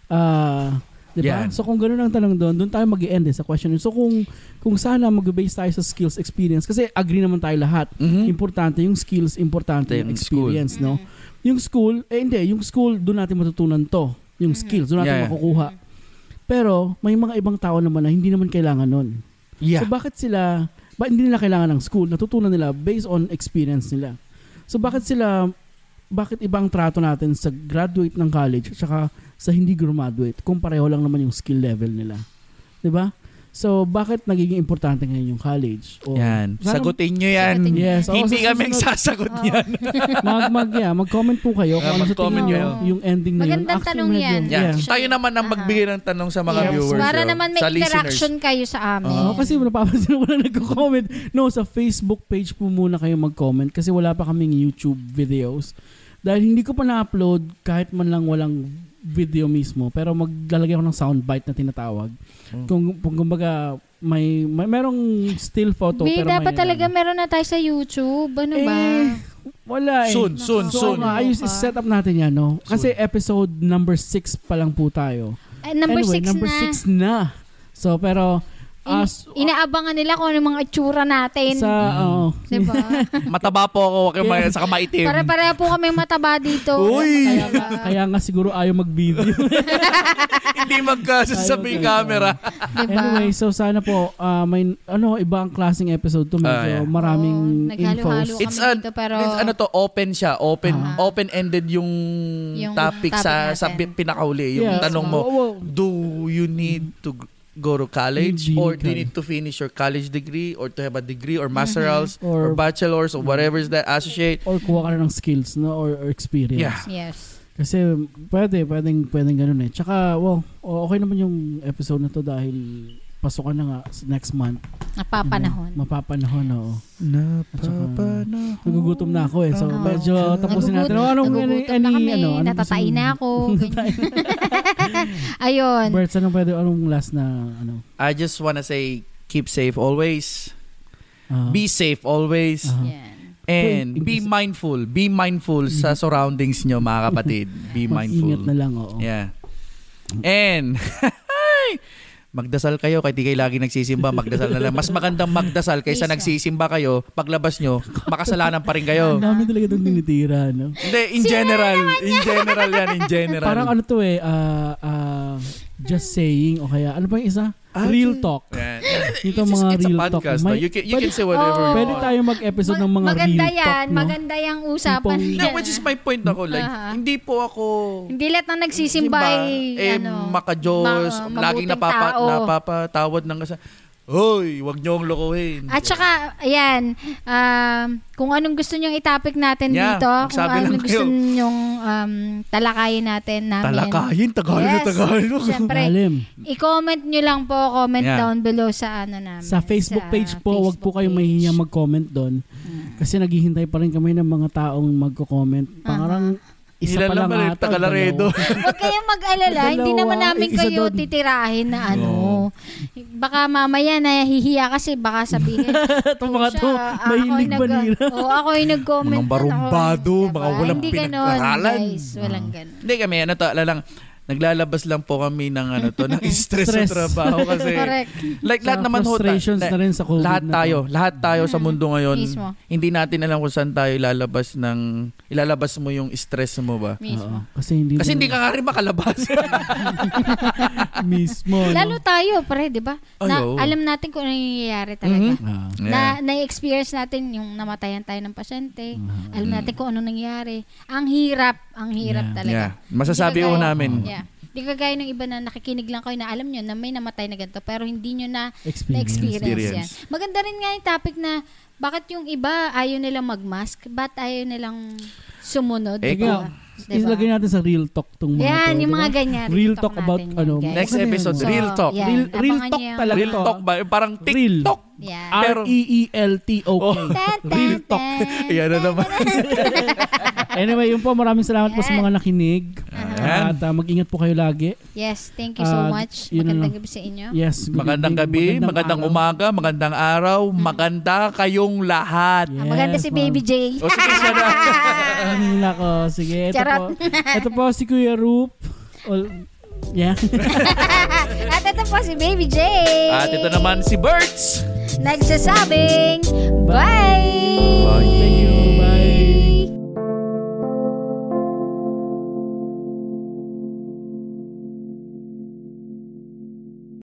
Ah, 'di ba? Yan. So kung ganoon ang tanong doon, doon tayo mag-i-end eh, sa question. So kung kung sana mag-base tayo sa skills experience kasi agree naman tayo lahat. Mhm. Importante yung skills, importante Yung yung school. experience, no? Mm. Yung school, eh hindi, yung school doon natin matutunan to. Yung Mhm. skills, doon natin Yeah, yeah. makukuha. Pero may mga ibang tao naman na hindi naman kailangan nun. Yeah. So bakit sila, ba hindi nila kailangan ng school? Natutunan nila based on experience nila. So bakit sila, bakit ibang trato natin sa graduate ng college at saka sa hindi graduate kung pareho lang naman yung skill level nila? 'Di ba? So bakit nagiging importante ngayon yung college? O, Yan. sana- Sagutin nyo yan. Sagutin nyo. Yes. oo, Hindi sa kami susunod- sasagot Oo. yan. mag, mag, yeah, mag-comment po kayo kung Yeah, ano sa mag-comment tingin nyo kayo. yung ending na yun. Magandang Actually, tanong medyo- yan. Yeah. Yeah. Tayo naman ang Aha. magbigay ng tanong sa mga Yes. viewers. Para oh. naman may sa interaction listeners. kayo sa amin. Oo, kasi napapansin ko wala nagko-comment. No, sa Facebook page po muna kayo mag-comment kasi wala pa kaming YouTube videos. Dahil hindi ko pa na-upload kahit man lang walang video mismo, pero maglalagay ako ng soundbite na tinatawag. Mm. Kung, kung kumbaga, may, may merong still photo. Be, pero dapat may, talaga ano, meron na tayo sa YouTube. Ano ba? Eh, wala eh. Soon, soon, So, soon. nga, ayos set up natin yan, no? Kasi episode number six pa lang po tayo. Ay, number anyway, six number na. six na. So, pero, In- as, inaabangan nila kung ano mga itsura natin. sa, oh, Diba? Mataba po ako, kaya may, saka maitim. Pare-pareha po kami mataba dito. Uy! kaya, nga, kaya nga siguro ayaw mag-video. Hindi magkasasabi yung camera. Diba? Anyway, so sana po, ah, may, ano, ibang klaseng episode to. Medyo Ah, yeah. maraming Oo, naghalo-halo infos. It's kami an, dito, pero it's ano to, open siya. Open, Ah. open-ended yung, Yung topic, topic sa, sa natin. pinakauli. Yung Yeah. tanong mo, Oo, oo. do you need to go to college Hindi or ka. do you need to finish your college degree or to have a degree or masterals Or- or, bachelors or whatever is that associate. Or kuha ka na ng skills, no? Or, or experience. Yeah. yes. Kasi pwede, pwedeng, pwedeng ganun eh. Tsaka, well, okay naman yung episode na to dahil pasukan na nga next month. Napapanahon. Mapapanahon, oo. Napapanahon. Nagugutom na ako eh. So, Oo. medyo tapusin natin. Nagugut- Oh, anong, nagugutom any, na kami. ano, anong Natatain gusto na mo? ako. ganyan. Ayun. Berts, anong pwede, anong last na, ano? I just wanna say, keep safe always. ah, Be safe always. ah, Yan. And Wait, be imbis- mindful. Be mindful sa surroundings nyo, mga kapatid. Be mindful. Mag-ingat na lang, oo. Yeah. And, magdasal kayo, kahit di kayo lagi nagsisimba, magdasal na lang. Mas magandang magdasal kaysa Isa. nagsisimba kayo, paglabas nyo, makasalanan pa rin kayo. Ang dami talaga itong tinitira, no? Hindi, in general. In general yan, in general. Parang ano to eh, ah, ah, just saying, o kaya, ano pa yung isa? Ah, Real talk. Yan. Ito It's, mga it's a real podcast. talk. No? May- You can, you pwede- can say whatever Oh. you Pwede want. tayo mag-episode ng mga maganda real yan. talk, no? Maganda yung usapan. Tipong- No, which is my point ako. Like, Aha. hindi po ako... Hindi lahat na nagsisimba ay, eh, ano, maka-Diyos, ma- laging mabuting napapa, tao. napapatawad ng kasa. Hoy, wag niyo akong lokohin. At saka, ayan, um, kung anong gusto nyong i-topic natin Yeah, dito, kung magsabi lang anong gusto kayo. nyong um, talakayin natin namin. Talakayin, Tagalog na Yes. Tagalog. Siyempre, Lalim. i-comment nyo lang po, comment Yeah. down below sa ano namin. Sa Facebook sa page po, wag po Facebook kayong page. mahihiyang mag-comment doon. Mm. Kasi naghihintay pa rin kami ng mga taong magko-comment. Parang isa Ilan pa lang lang ba, ata. Taga-Laredo. Huwag kayong mag-alala, hindi Dalawa, naman namin isa kayo doon. titirahin na ano. Oo. Baka mamaya nahihiya kasi baka sabihin. Itong mga to, mahilig banira. Oo, ako yung nag-comment. Mga barumbado, Ako, mga walang Hindi ganon, pinag-aralan. guys. Walang ganon. Hindi kami, ano to, ala lang, naglalabas lang po kami ng ano to, ng stress, Stress. sa trabaho kasi Correct. like lahat Sa naman ho, ta- frustrations na rin sa COVID lahat na to. tayo, lahat tayo sa mundo ngayon, Mismo. hindi natin alam kung saan tayo ilalabas ng ilalabas mo yung stress mo ba? Mismo. Oo. Kasi hindi Kasi na- hindi ka nga rin makalabas. mismo. no? Lalo tayo, pare, di ba? Ay, Na, oo. alam natin kung ano yung nangyayari talaga. Mhm. Ah. Na, Yeah. na-experience natin yung namatayan tayo ng pasyente. Ah. Alam natin kung ano nangyari. Ang hirap, ang hirap Yeah. talaga. Yeah. Masasabi Hindi ko kagaya- namin. Yeah. Di kagaya ng iba na nakikinig lang kayo na alam nyo na may namatay na ganito pero hindi nyo na Experience. na-experience Experience. yan. Maganda rin nga yung topic na bakit yung iba ayaw nilang mag-mask? Ba't ayaw nilang sumunod? Eh, Diba? kung- Diba? Ilagay natin sa real talk tong mga Yan, to, yung di ba? mga ganyan. Real talk about natin ano. yan, guys. Next Ano yan, episode, mo? real talk. yan, Real- real abangan talk nyo yung- talaga. Real talk ba? Parang Real. TikTok. Yan. Pero- R E E L T O K. Oh. Tan, tan, Real talk. tan, Yan na tan, naman. tan. Anyway, yun po. Maraming salamat po sa mga nakinig. Ayan. At uh, mag-ingat po kayo lagi. Yes, thank you so Ah, much. yun na Magandang lang. gabi sa inyo. Yes. good Magandang evening, gabi, magandang araw. umaga, magandang araw, maganda kayong lahat. Yes, Ah, maganda si Baby ma'am. J. O sige siya na. Ano nako. Sige. Ito Charot. po. Ito po si Kuya Roop. Ol- yeah. At ito po si Baby J. At ito naman si Berts. Nagsasabing, bye! Bye. Thank you.